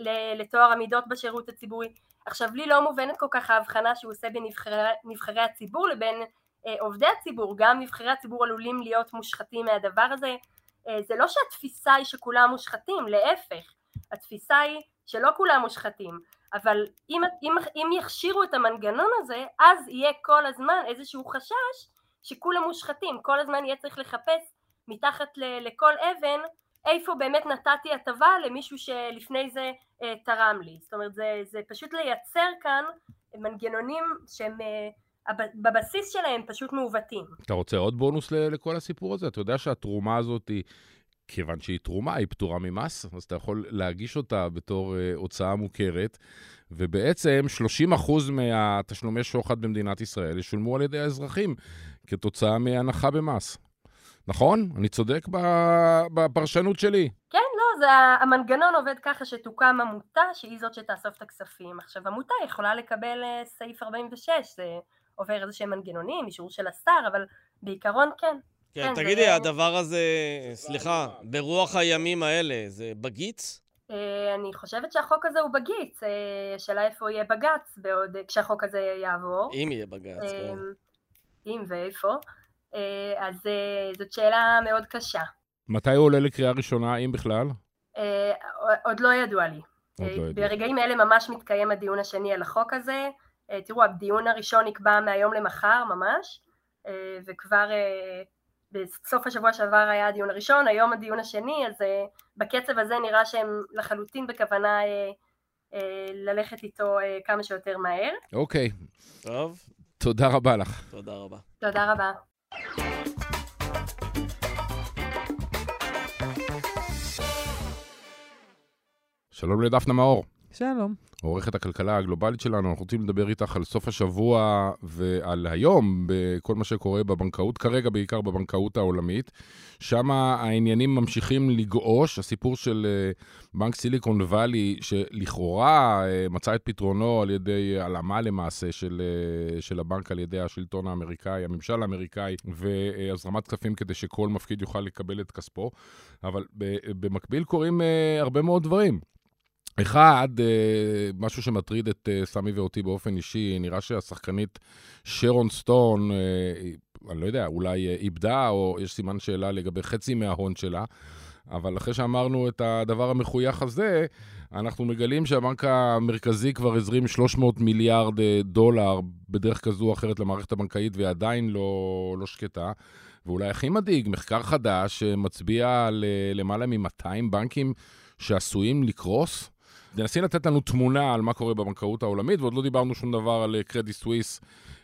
D: לתואר המידות בשירות הציבורי. עכשיו, לי לא מובנת כל כך ההבחנה שהוא עושה בין נבחרי, נבחרי הציבור לבין עובדי הציבור. גם נבחרי הציבור עלולים להיות מושחתים מהדבר הזה. זה לא שהתפיסה היא שכולם מושחתים, להפך, התפיסה היא שלא כולם מושחתים, אבל אם, אם, אם יכשירו את המנגנון הזה, אז יהיה כל הזמן איזשהו חשש שכולם מושחתים, כל הזמן יהיה צריך לחפש מתחת ל, לכל אבן איפה באמת נתתי הטבה למישהו שלפני זה אה, תרם לי. זאת אומרת, זה, זה פשוט לייצר כאן מנגנונים שהם אה, בבסיס שלהם פשוט מעוותים.
A: אתה רוצה עוד בונוס לכל הסיפור הזה? אתה יודע שהתרומה הזאת היא, כיוון שהיא תרומה, היא פטורה ממס, אז אתה יכול להגיש אותה בתור uh, הוצאה מוכרת, ובעצם שלושים אחוז מהתשלומי שוחד במדינת ישראל ישולמו על ידי האזרחים, כתוצאה מהנחה במס. נכון? אני צודק בפרשנות שלי.
D: כן, לא, זה, המנגנון עובד ככה שתוקם עמותה, שהיא זאת שתאסוף את הכספים. עכשיו, עמותה יכולה לקבל סעיף ארבעים ושש, זה עובר איזה שהם מנגנונים, אישור של השר, אבל בעיקרון כן.
B: כן, תגידי, הדבר הזה, סליחה, ברוח הימים האלה, זה בגיץ?
D: אני חושבת שהחוק הזה הוא בגיץ, השאלה איפה הוא יהיה בגץ בעוד, כשהחוק הזה יעבור.
B: אם יהיה בגץ, כן.
D: אם ואיפה. אז זאת שאלה מאוד קשה.
A: מתי הוא עולה לקריאה ראשונה, אם בכלל?
D: עוד לא ידוע לי. ברגעים אלה ממש מתקיים הדיון השני על החוק הזה. תראו, הדיון הראשון נקבע מהיום למחר ממש, וכבר בסוף השבוע שעבר היה הדיון הראשון, היום הדיון השני, אז בקצב הזה נראה שהם לחלוטין בכוונה ללכת איתו כמה שיותר מהר.
A: אוקיי.
B: טוב.
A: תודה רבה לך.
B: תודה רבה.
D: תודה רבה.
A: שלום לדפנה מאור.
E: שלום.
A: עורכת הכלכלה הגלובלית שלנו, אנחנו רוצים לדבר איתך על סוף השבוע ועל היום, בכל מה שקורה בבנקאות, כרגע בעיקר בבנקאות העולמית. שם העניינים ממשיכים לגעוש, הסיפור של בנק סיליקון ואלי, שלכאורה מצא את פתרונו על ידי הלאמה למעשה של, של הבנק על ידי השלטון האמריקאי, הממשל האמריקאי, והזרמת כספים כדי שכל מפקיד יוכל לקבל את כספו. אבל במקביל קורים הרבה מאוד דברים. אחד, משהו שמטריד את סמי ואותי באופן אישי, נראה שהשחקנית שרון סטון, אני לא יודע, אולי איבדה, או יש סימן שאלה לגבי חצי מההון שלה, אבל אחרי שאמרנו את הדבר המחוייך הזה, אנחנו מגלים שהבנק המרכזי כבר הזרים שלוש מאות מיליארד דולר בדרך כזו או אחרת למערכת הבנקאית, ועדיין לא, לא שקטה. ואולי הכי מדאיג, מחקר חדש מצביע על למעלה מ-מאתיים בנקים שעשויים לקרוס. ננסים לתת לנו תמונה על מה קורה בבנקאות העולמית, ועוד לא דיברנו שום דבר על קרדיט סוויס,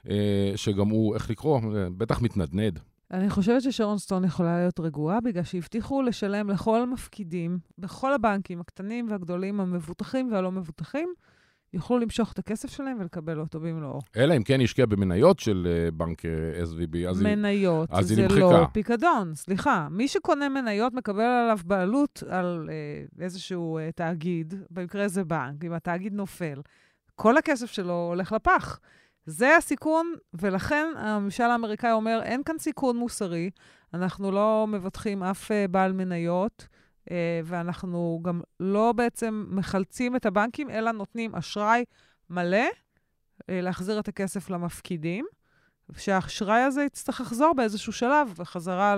A: שגם הוא, איך לקרוא, בטח מתנדנד.
E: אני חושבת ששרון סטון יכולה להיות רגועה, בגלל שהבטיחו לשלם לכל מפקידים, בכל הבנקים הקטנים והגדולים, המבוטחים והלא מבוטחים, יוכלו למשוך את הכסף שלהם ולקבל אותו במלואו.
A: אלא אם כן ישקיע במניות של בנק אס וי בי, אז
E: מניות,
A: אז
E: זה לא פיקדון, סליחה. מי שקונה מניות מקבל עליו בעלות על אה, איזשהו אה, תאגיד, במקרה זה בנק, אם התאגיד נופל, כל הכסף שלו הולך לפח. זה הסיכון, ולכן הממשל האמריקאי אומר, אין כאן סיכון מוסרי, אנחנו לא מבטחים אף אה, בעל מניות, ואנחנו גם לא בעצם מחלצים את הבנקים, אלא נותנים אשראי מלא להחזיר את הכסף למפקידים, שהאשראי הזה יצטרך לחזור באיזשהו שלב, וחזרה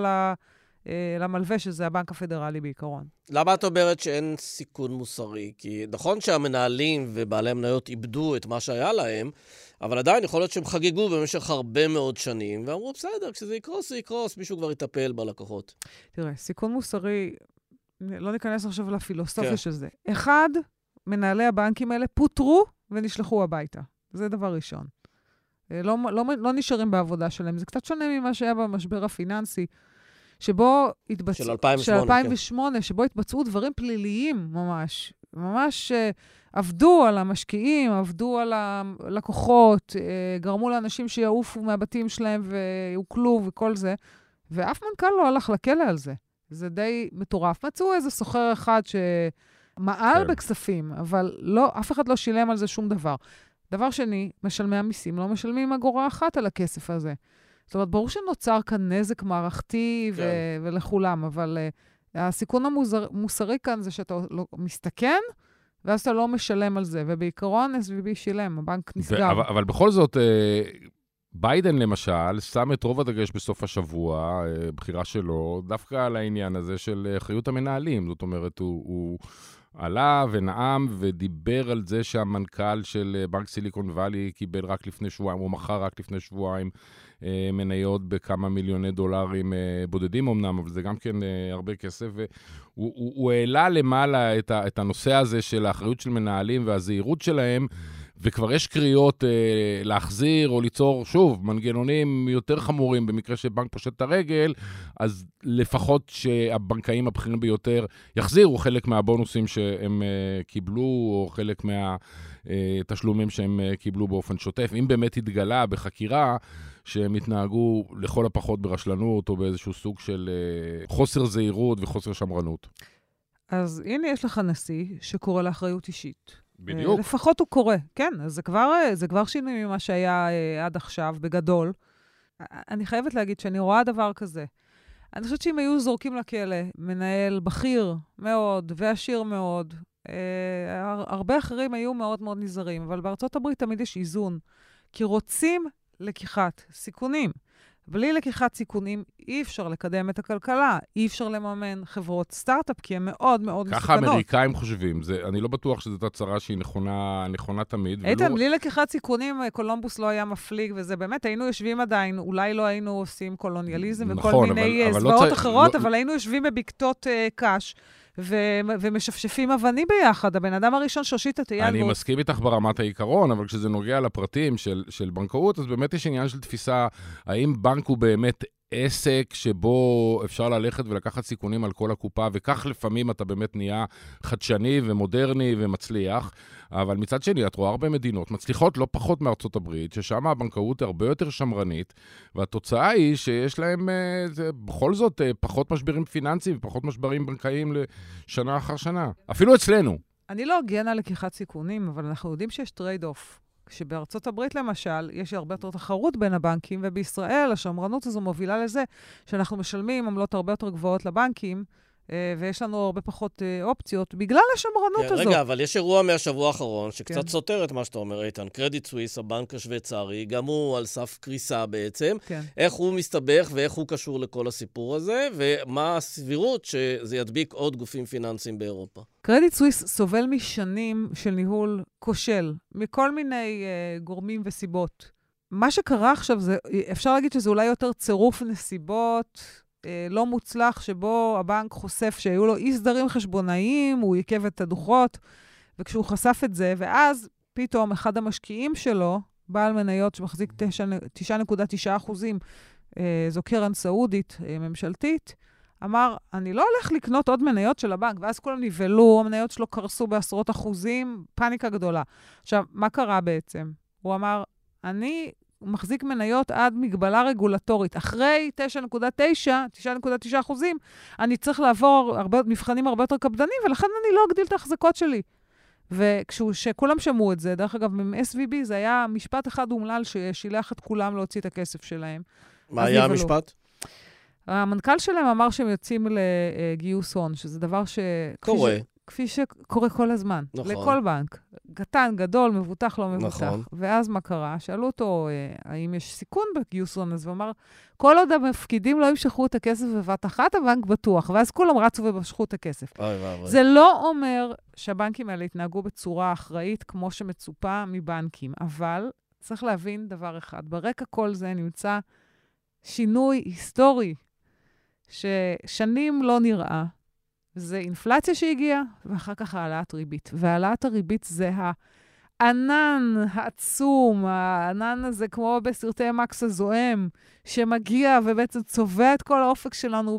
E: למלווה, שזה הבנק הפדרלי בעיקרון.
B: למה את אומרת שאין סיכון מוסרי? כי נכון שהמנהלים ובעלי המניות איבדו את מה שהיה להם, אבל עדיין יכול להיות שהם חגגו במשך הרבה מאוד שנים, ואמרו, בסדר, כשזה יקרוס, זה יקרוס, מישהו כבר יטפל בלקוחות.
E: תראה, סיכון מוסרי... לא ניכנס עכשיו לפילוסופיה כן. של זה. אחד, מנהלי הבנקים האלה פוטרו ונשלחו הביתה. זה דבר ראשון. לא, לא, לא נשארים בעבודה שלהם. זה קצת שונה ממה שהיה במשבר הפיננסי, שבו התבצ...
B: של אלפיים ושמונה,
E: של אלפיים ושמונה כן. שבו התבצעו דברים פליליים ממש. ממש עבדו על המשקיעים, עבדו על הלקוחות, גרמו לאנשים שיעופו מהבתים שלהם ויוקלו וכל זה, ואף מנכ"ל לא הלך לכלא על זה. זה די מטורף. מצאו איזה סוחר אחד שמעל כן. בכספים, אבל לא, אף אחד לא שילם על זה שום דבר. דבר שני, משלמי המיסים לא משלמים אגורה אחת על הכסף הזה. זאת אומרת, ברור שנוצר כאן נזק מערכתי כן. ו- ולכולם, אבל uh, הסיכון המוסרי כאן זה שאתה לא מסתכן, ואז אתה לא משלם על זה. ובעיקרון אס וי בי שילם, הבנק נסגר.
A: אבל, אבל בכל זאת... Uh... ביידן למשל שם את רוב הדגש בסוף השבוע, בחירה שלו, דווקא על העניין הזה של אחריות המנהלים. זאת אומרת, הוא, הוא עלה ונעם ודיבר על זה שהמנכ"ל של בנק סיליקון ואלי קיבל רק לפני שבועיים, הוא מכר רק לפני שבועיים מניות בכמה מיליוני דולרים בודדים אמנם, אבל זה גם כן הרבה כסף. והוא הוא, הוא העלה למעלה את, ה, את הנושא הזה של האחריות של מנהלים והזהירות שלהם, וכבר יש קריאות אה, להחזיר או ליצור, שוב, מנגנונים יותר חמורים במקרה שבנק פושט את הרגל, אז לפחות שהבנקאים הבכירים ביותר יחזירו חלק מהבונוסים שהם אה, קיבלו, או חלק מהתשלומים שהם אה, קיבלו באופן שוטף. אם באמת התגלה בחקירה שהם התנהגו לכל הפחות ברשלנות, או באיזשהו סוג של אה, חוסר זהירות וחוסר שמרנות.
E: אז הנה יש לך נשיא שקורא לאחריות אישית.
A: בדיוק.
E: לפחות הוא קורא, כן, אז זה כבר, זה כבר שינוי ממה שהיה עד עכשיו, בגדול. אני חייבת להגיד שאני רואה דבר כזה. אני חושבת שאם היו זורקים לכלא, מנהל בכיר מאוד ועשיר מאוד, אה, הרבה אחרים היו מאוד מאוד נזהרים, אבל בארצות הברית תמיד יש איזון, כי רוצים לקיחת סיכונים. בלי לקיחת סיכונים אי אפשר לקדם את הכלכלה, אי אפשר לממן חברות סטארט-אפ, כי הן מאוד מאוד מסוכנות.
A: ככה האמריקאים חושבים, זה, אני לא בטוח שזאת הצהרה שהיא נכונה, נכונה תמיד.
E: איתן,
A: ולא...
E: בלי לקיחת סיכונים, קולומבוס לא היה מפליג, וזה באמת, היינו יושבים עדיין, אולי לא היינו עושים קולוניאליזם וכל
A: נכון,
E: מיני
A: אבל,
E: זוועות
A: אבל לא
E: אחרות,
A: לא...
E: אבל היינו יושבים בבקתות uh, קש, ו- ומשפשפים אבנים ביחד. הבן אדם הראשון שהושיט את היד...
A: אני
E: בו...
A: מסכים איתך ברמת העיקרון, אבל כשזה נוגע לפרטים של, של בנקאות, אז באמת יש עניין של תפיסה, האם בנק הוא באמת עסק שבו אפשר ללכת ולקחת סיכונים על כל הקופה, וכך לפעמים אתה באמת נהיה חדשני ומודרני ומצליח, אבל מצד שני, את רואה הרבה מדינות מצליחות לא פחות מארצות הברית, ששם הבנקאות הרבה יותר שמרנית, והתוצאה היא שיש להם זה, בכל זאת פחות משברים פיננסיים ופחות משברים בנקאיים לשנה אחר שנה. אפילו אצלנו.
E: אני לא אגן על לקיחת סיכונים, אבל אנחנו יודעים שיש טרייד-אוף. כשבארצות הברית למשל, יש הרבה יותר תחרות בין הבנקים, ובישראל השמרנות הזו מובילה לזה שאנחנו משלמים עמלות הרבה יותר גבוהות לבנקים, ויש לנו הרבה פחות אופציות, בגלל השמרנות הזו.
B: רגע, אבל יש אירוע מהשבוע האחרון, שקצת
E: כן.
B: סותר את מה שאתה אומר, איתן. קרדיט סוויס, הבנק השוויצרי, גם הוא על סף קריסה בעצם.
E: כן.
B: איך הוא מסתבך ואיך הוא קשור לכל הסיפור הזה, ומה הסבירות שזה ידביק עוד גופים פיננסיים באירופה.
E: קרדיט סוויס סובל משנים של ניהול כושל, מכל מיני uh, גורמים וסיבות. מה שקרה עכשיו, זה, אפשר להגיד שזה אולי יותר צירוף נסיבות, לא מוצלח, שבו הבנק חושף שהיו לו אי סדרים חשבונאיים, הוא עיכב את הדוחות, וכשהוא חשף את זה, ואז פתאום אחד המשקיעים שלו, בעל מניות שמחזיק תשע נקודה תשע אחוזים, זו קרן סעודית ממשלתית, אמר, אני לא הולך לקנות עוד מניות של הבנק, ואז כולם נבלו, המניות שלו קרסו בעשרות אחוזים, פאניקה גדולה. עכשיו, מה קרה בעצם? הוא אמר, אני... הוא מחזיק מניות עד מגבלה רגולטורית. אחרי תשע נקודה תשע אחוזים, אני צריך לעבור הרבה, מבחנים הרבה יותר קפדנים, ולכן אני לא אגדיל את ההחזקות שלי. וכשכולם שמעו את זה, דרך אגב, עם אס וי בי, זה היה משפט אחד אומלל ששילח את כולם להוציא את הכסף שלהם.
B: מה היה המשפט?
E: המנכ"ל שלהם אמר שהם יוצאים לגיוס הון, שזה דבר ש...
B: קורה.
E: כפי שקורה כל הזמן,
B: נכון.
E: לכל בנק. קטן, גדול, מבוטח, לא מבוטח.
B: נכון.
E: ואז מה קרה? שאלו אותו, אה, האם יש סיכון בגיוס הון הזה? ואמר, כל עוד המפקידים לא ימשכו את הכסף בבת אחת, הבנק בטוח. ואז כולם רצו ומשכו את הכסף.
B: אוי, אוי.
E: זה לא אומר שהבנקים האלה התנהגו בצורה אחראית, כמו שמצופה מבנקים. אבל צריך להבין דבר אחד. ברקע כל זה נמצא שינוי היסטורי, ששנים לא נראה. זה אינפלציה שהגיעה, ואחר כך העלאת ריבית. והעלאת הריבית זה הענן העצום, הענן הזה כמו בסרטי מקס הזוהם, שמגיע ובעצם צובע את כל האופק שלנו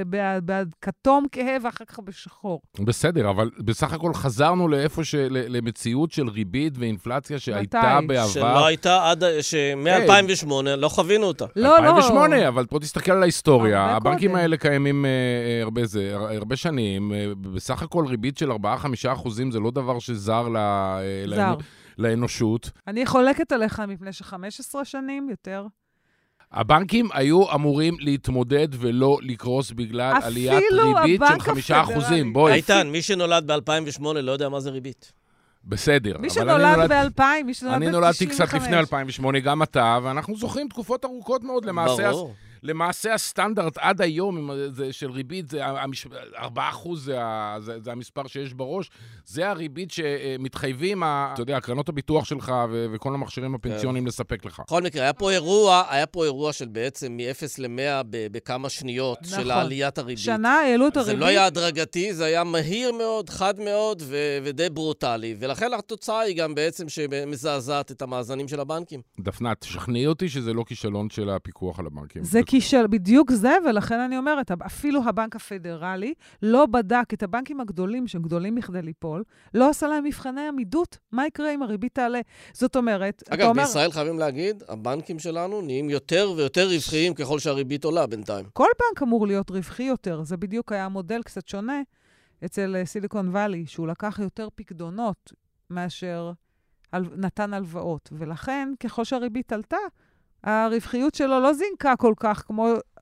E: בכתום כהה ואחר כך בשחור.
A: בסדר, אבל בסך הכל חזרנו לאיפה ש... למציאות של ריבית ואינפלציה שהייתה בעבר.
B: שלא הייתה עד... שמ-אלפיים ושמונה לא חווינו אותה.
E: לא, לא.
A: אלפיים ושמונה, אבל פה תסתכל על ההיסטוריה. הבנקים האלה קיימים הרבה זה, הרבה שנים. בסך הכל ריבית של ארבעה עד חמישה אחוזים זה לא דבר שזר ל...
E: זר.
A: לאנושות.
E: אני חולקת עליך מפני ש-חמש עשרה שנים יותר.
A: הבנקים היו אמורים להתמודד ולא לקרוס בגלל עליית ריבית של חמישה אחוזים.
B: איתן, מי שנולד ב-אלפיים ושמונה לא יודע מה זה ריבית.
A: בסדר.
E: מי שנולד ב-אלפיים, מי שנולד ב-תשעים וחמש.
A: אני נולדתי קצת לפני אלפיים ושמונה, גם אתה, ואנחנו זוכרים תקופות ארוכות מאוד למעשה.
B: ברור.
A: למעשה הסטנדרט עד היום של ריבית, ארבעה אחוז זה, זה, זה המספר שיש בראש, זה הריבית שמתחייבים, אתה יודע, הקרנות הביטוח שלך ו- וכל המכשירים הפנסיונים לספק לך.
B: בכל מקרה, היה פה אירוע, היה פה אירוע של בעצם מ-אפס למאה בכמה שניות
E: נכון.
B: של עליית הריבית.
E: שנה העלו את הריבית.
B: זה לא היה הדרגתי, זה היה מהיר מאוד, חד מאוד ו- ודי ברוטלי, ולכן התוצאה היא גם בעצם שמזעזעת את המאזנים של הבנקים.
A: דפנה, תשכנעי אותי שזה לא כישלון של הפיקוח על הבנקים.
E: זה כישל, בדיוק זה, ולכן אני אומרת, אפילו הבנק הפדרלי לא בדק את הבנקים הגדולים, שהם גדולים מכדי ליפול, לא עשה להם מבחני עמידות, מה יקרה אם הריבית תעלה? זאת אומרת,
B: אגב,
E: אתה אומר...
B: בישראל חייבים להגיד, הבנקים שלנו נהיים יותר ויותר רווחיים ככל שהריבית עולה בינתיים.
E: כל בנק אמור להיות רווחי יותר, זה בדיוק היה מודל קצת שונה אצל סיליקון ואלי, שהוא לקח יותר פקדונות מאשר נתן הלוואות, ולכן ככל שהריבית עלתה, הרווחיות שלו לא זינקה כל כך כמו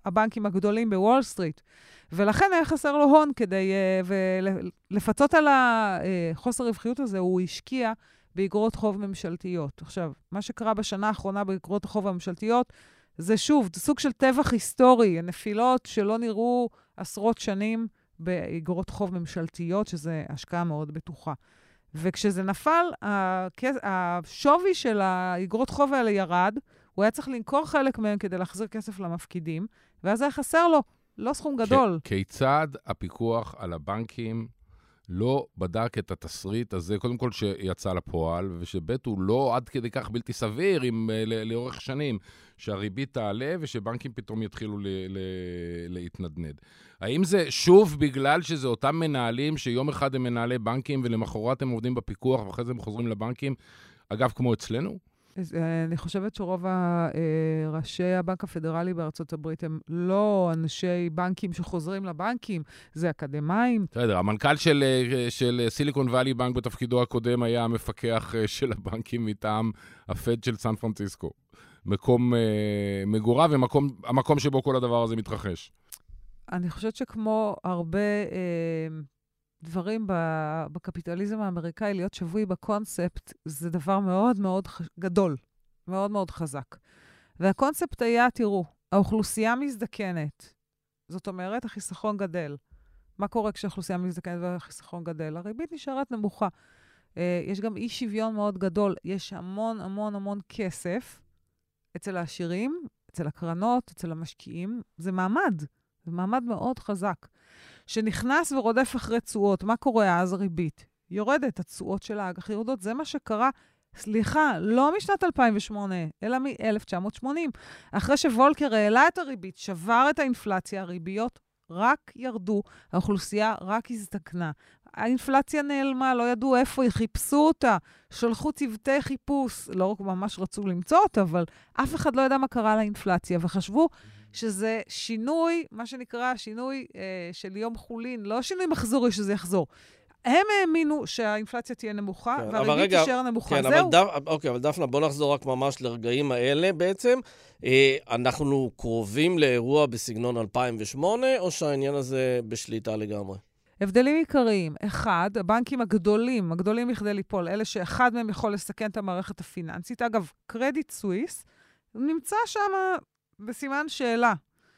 E: הבנקים הגדולים בוול סטריט. ולכן היה חסר לו הון כדי, ולפצות על החוסר רווחיות הזה, הוא השקיע באגרות חוב ממשלתיות. עכשיו, מה שקרה בשנה האחרונה באגרות החוב הממשלתיות, זה שוב, זה סוג של טבח היסטורי, נפילות שלא נראו עשרות שנים באגרות חוב ממשלתיות, שזה השקעה מאוד בטוחה. וכשזה נפל, השווי של האגרות חוב האלה ירד, הוא היה צריך לנקור חלק מהם כדי להחזיר כסף למפקידים, ואז היה חסר לו, לא סכום גדול.
A: כיצד הפיקוח על הבנקים לא בדק את התסריט הזה, קודם כל שיצא לפועל, ושבית הוא לא עד כדי כך בלתי סביר עם, לאורך שנים, שהריבית תעלה ושבנקים פתאום יתחילו ל, ל, להתנדנד. האם זה שוב בגלל שזה אותם מנהלים, שיום אחד הם מנהלי בנקים ולמחרת הם עובדים בפיקוח ואחרי זה הם חוזרים לבנקים, אגב כמו אצלנו?
E: אני חושבת שרוב ראשי הבנק הפדרלי בארצות הברית הם לא אנשי בנקים שחוזרים לבנקים, זה אקדמיים. בסדר,
A: המנכ"ל של, של סיליקון ואלי בנק בתפקידו הקודם היה המפקח של הבנקים מטעם הפד של סן פרנסיסקו. מקום מגורה ומקום המקום שבו כל הדבר הזה מתרחש.
E: אני חושבת שכמו הרבה דברים בקפיטליזם האמריקאי, להיות שבוי בקונספט, זה דבר מאוד מאוד גדול, מאוד מאוד חזק. והקונספט היה, תראו, האוכלוסייה מזדקנת. זאת אומרת, החיסכון גדל. מה קורה כשהאוכלוסייה מזדקנת והחיסכון גדל? הריבית נשארת נמוכה. יש גם אי שוויון מאוד גדול. יש המון המון המון כסף אצל העשירים, אצל הקרנות, אצל המשקיעים. זה מעמד. זה מעמד מאוד חזק. שנכנס ורודף אחרי תשואות, מה קורה אז הריבית? יורדת, התשואות של האג"ח יורדות, זה מה שקרה, סליחה, לא משנת אלפיים ושמונה, אלא מ-אלף תשע מאות שמונים. אחרי שוולקר העלה את הריבית, שבר את האינפלציה, הריביות רק ירדו, האוכלוסייה רק הזדקנה. האינפלציה נעלמה, לא ידעו איפה, היא חיפשו אותה, שלחו צוותי חיפוש, לא רק ממש רצו למצוא אותה, אבל אף אחד לא ידע מה קרה לאינפלציה, וחשבו שזה שינוי, מה שנקרא שינוי אה, של יום חולין, לא שינוי מחזורי שזה יחזור. הם האמינו שהאינפלציה תהיה נמוכה, כן, והריבית תישאר נמוכה.
B: כן, אבל, דפ, אוקיי, אבל דפנה, בוא נחזור רק ממש לרגעים האלה בעצם. אה, אנחנו קרובים לאירוע בסגנון אלפיים ושמונה, או שהעניין הזה בשליטה לגמרי?
E: הבדלים עיקריים. אחד, הבנקים הגדולים, הגדולים בכדי ליפול, אלה שאחד מהם יכול לסכן את המערכת הפיננסית. אגב, קרדיט סוויס, נמצא שם בסימן שאלה.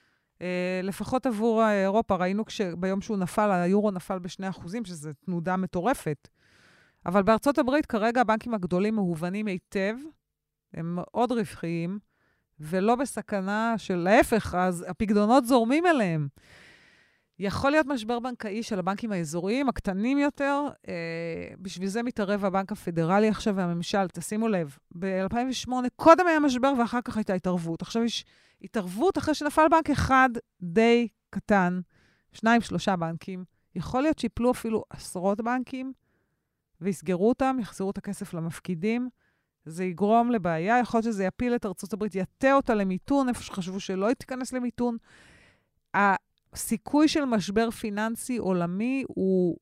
E: אה, לפחות עבור אירופה, ראינו ביום שהוא נפל, היורו נפל בשני אחוזים, שזו תנודה מטורפת. אבל בארצות הברית כרגע הבנקים הגדולים מהוונים היטב, הם מאוד רווחיים, ולא בסכנה של להפך, אז הפקדונות זורמים אליהם. יכול להיות משבר בנקאי של הבנקים האזוריים, הקטנים יותר, אה, בשביל זה מתערב הבנק הפדרלי עכשיו והממשל, תשימו לב, ב-אלפיים ושמונה קודם היה משבר ואחר כך הייתה התערבות. עכשיו יש התערבות אחרי שנפל בנק אחד די קטן, שניים, שלושה בנקים. יכול להיות שיפלו אפילו עשרות בנקים, ויסגרו אותם, יחזרו את הכסף למפקידים. זה יגרום לבעיה, יכול להיות שזה יפיל את ארצות הברית, יטה אותה למיתון, איפה שחשבו שלא יתכנס למיתון. הסיכוי של משבר פיננסי עולמי הוא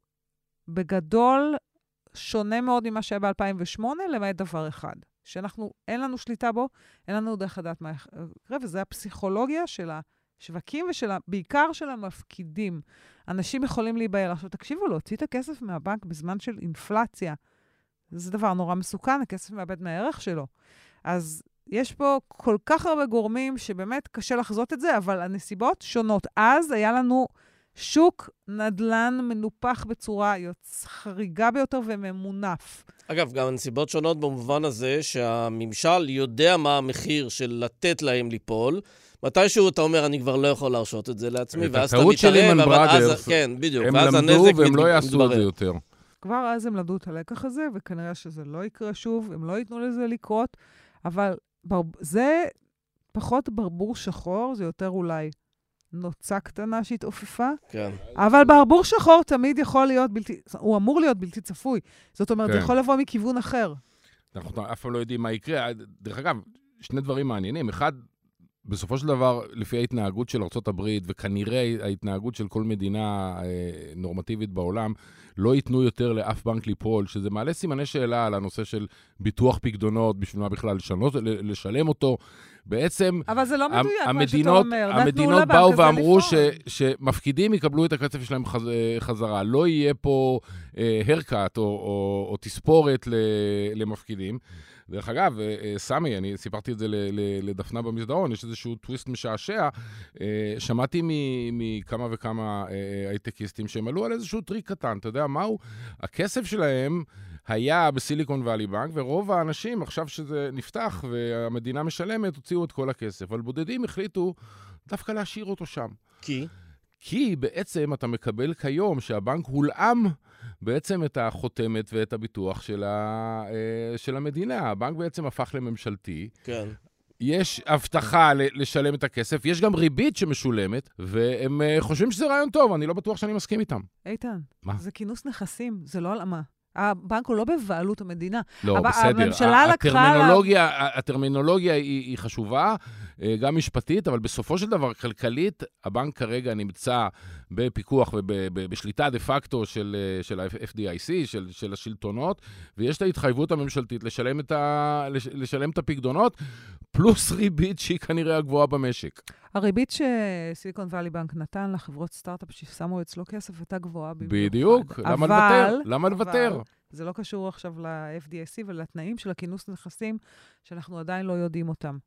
E: בגדול שונה מאוד ממה שהיה ב-אלפיים ושמונה, למעט דבר אחד, שאנחנו, אין לנו שליטה בו, אין לנו דרך לדעת מה יקרה, וזה הפסיכולוגיה של השווקים ושל, בעיקר של המפקידים. אנשים יכולים להיבהל. עכשיו, תקשיבו, להוציא את הכסף מהבנק בזמן של אינפלציה, זה דבר נורא מסוכן, הכסף מאבד מהערך שלו. אז יש פה כל כך הרבה גורמים שבאמת קשה לחזות את זה, אבל הנסיבות שונות. אז היה לנו שוק נדל"ן מנופח בצורה חריגה ביותר וממונף.
B: אגב, גם הנסיבות שונות במובן הזה שהממשל יודע מה המחיר של לתת להם ליפול. מתישהו אתה אומר, אני כבר לא יכול להרשות את זה לעצמי, ואז אתה מתערב, אבל אז, כן, בדיוק,
A: הם למדו והם לא יעשו את זה יותר.
E: כבר אז הם למדו את הלקח הזה, וכנראה שזה לא יקרה שוב, הם לא ייתנו לזה לקרות, אבל זה פחות ברבור שחור, זה יותר אולי נוצה קטנה שהתעופפה.
B: כן.
E: אבל ברבור שחור תמיד יכול להיות בלתי, הוא אמור להיות בלתי צפוי. זאת אומרת, זה יכול לבוא מכיוון אחר.
A: אנחנו אף פעם לא יודעים מה יקרה. דרך אגב, שני דברים מעניינים. אחד, בסופו של דבר, לפי ההתנהגות של ארצות הברית, וכנראה ההתנהגות של כל מדינה נורמטיבית בעולם, לא ייתנו יותר לאף בנק ליפול, שזה מעלה סימני שאלה על הנושא של ביטוח פקדונות, בשביל מה בכלל לשנות, לשלם אותו. בעצם,
E: אבל זה לא מדויק, מה שאתה
A: המדינות,
E: אומר.
A: המדינות באו ואמרו ש, שמפקידים יקבלו את הכסף שלהם חז, חזרה. לא יהיה פה הרקט או, או, או תספורת למפקידים. דרך אגב, סמי, אני סיפרתי את זה לדפנה במסדרון, יש איזשהו טוויסט משעשע. שמעתי מכמה וכמה הייטקיסטים שהם עלו על איזשהו טריק קטן. אתה יודע מהו? הכסף שלהם היה בסיליקון ואלי בנק, ורוב האנשים, עכשיו שזה נפתח והמדינה משלמת, הוציאו את כל הכסף. אבל בודדים החליטו דווקא להשאיר אותו שם.
B: כי?
A: כי בעצם אתה מקבל כיום שהבנק הולאם בעצם את החותמת ואת הביטוח של, ה, של המדינה. הבנק בעצם הפך לממשלתי.
B: כן.
A: יש הבטחה לשלם את הכסף, יש גם ריבית שמשולמת, והם חושבים שזה רעיון טוב, אני לא בטוח שאני מסכים איתם.
E: איתן,
A: מה?
E: זה כינוס נכסים, זה לא הלאמה. הבנק הוא לא בבעלות המדינה.
A: לא,
E: אבל
A: בסדר.
E: הממשלה לקחה...
A: הטרמינולוגיה, הטרמינולוגיה היא, היא חשובה, גם משפטית, אבל בסופו של דבר, כלכלית, הבנק כרגע נמצא בפיקוח ובשליטה דה פקטו של, של ה-אף די איי סי, של, של השלטונות, ויש את ההתחייבות הממשלתית לשלם את, ה, לשלם את הפקדונות, פלוס ריבית שהיא כנראה הגבוהה במשק.
E: הריבית שסיליקון ואלי בנק נתן לחברות סטארט-אפ ששמו אצלו כסף הייתה גבוהה במיוחד.
A: בדיוק, למה לוותר? למה לוותר?
E: זה לא קשור עכשיו ל-אף די איי סי ולתנאים של הכינוס נכסים שאנחנו עדיין לא יודעים אותם.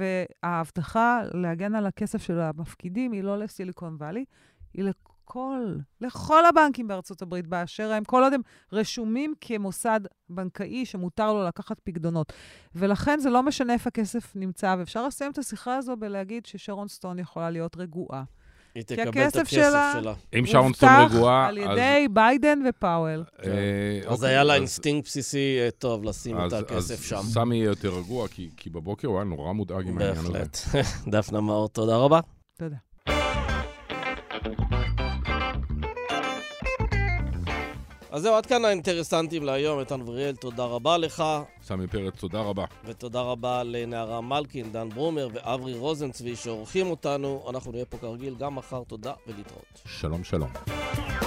E: וההבטחה להגן על הכסף של המפקידים היא לא לסיליקון ואלי, היא לכל, לכל הבנקים בארצות הברית באשר הם, כל עוד הם רשומים כמוסד בנקאי שמותר לו לקחת פקדונות. ולכן זה לא משנה איפה הכסף נמצא, ואפשר לסיים את השיחה הזו בלהגיד ששרון סטון יכולה להיות רגועה.
B: היא תקבל את הכסף שלה.
A: אם שרון סטון רגועה,
E: על ידי ביידן ופאוול.
B: אז היה לה אינסטינקט בסיסי טוב לשים את הכסף שם.
A: אז סמי יהיה יותר רגוע, כי בבוקר הוא היה נורא מודאג עם העניין הזה.
B: בהחלט. דפנה מאור, תודה רבה.
E: תודה.
B: אז זהו, עד כאן האינטרסנטים להיום. איתן וריאל, תודה רבה לך.
A: סמי פרץ, תודה רבה.
B: ותודה רבה לנערה מלכין, דן ברומר ואברי רוזנצבי שעורכים אותנו. אנחנו נהיה פה כרגיל גם מחר. תודה ולהתראות.
A: שלום, שלום.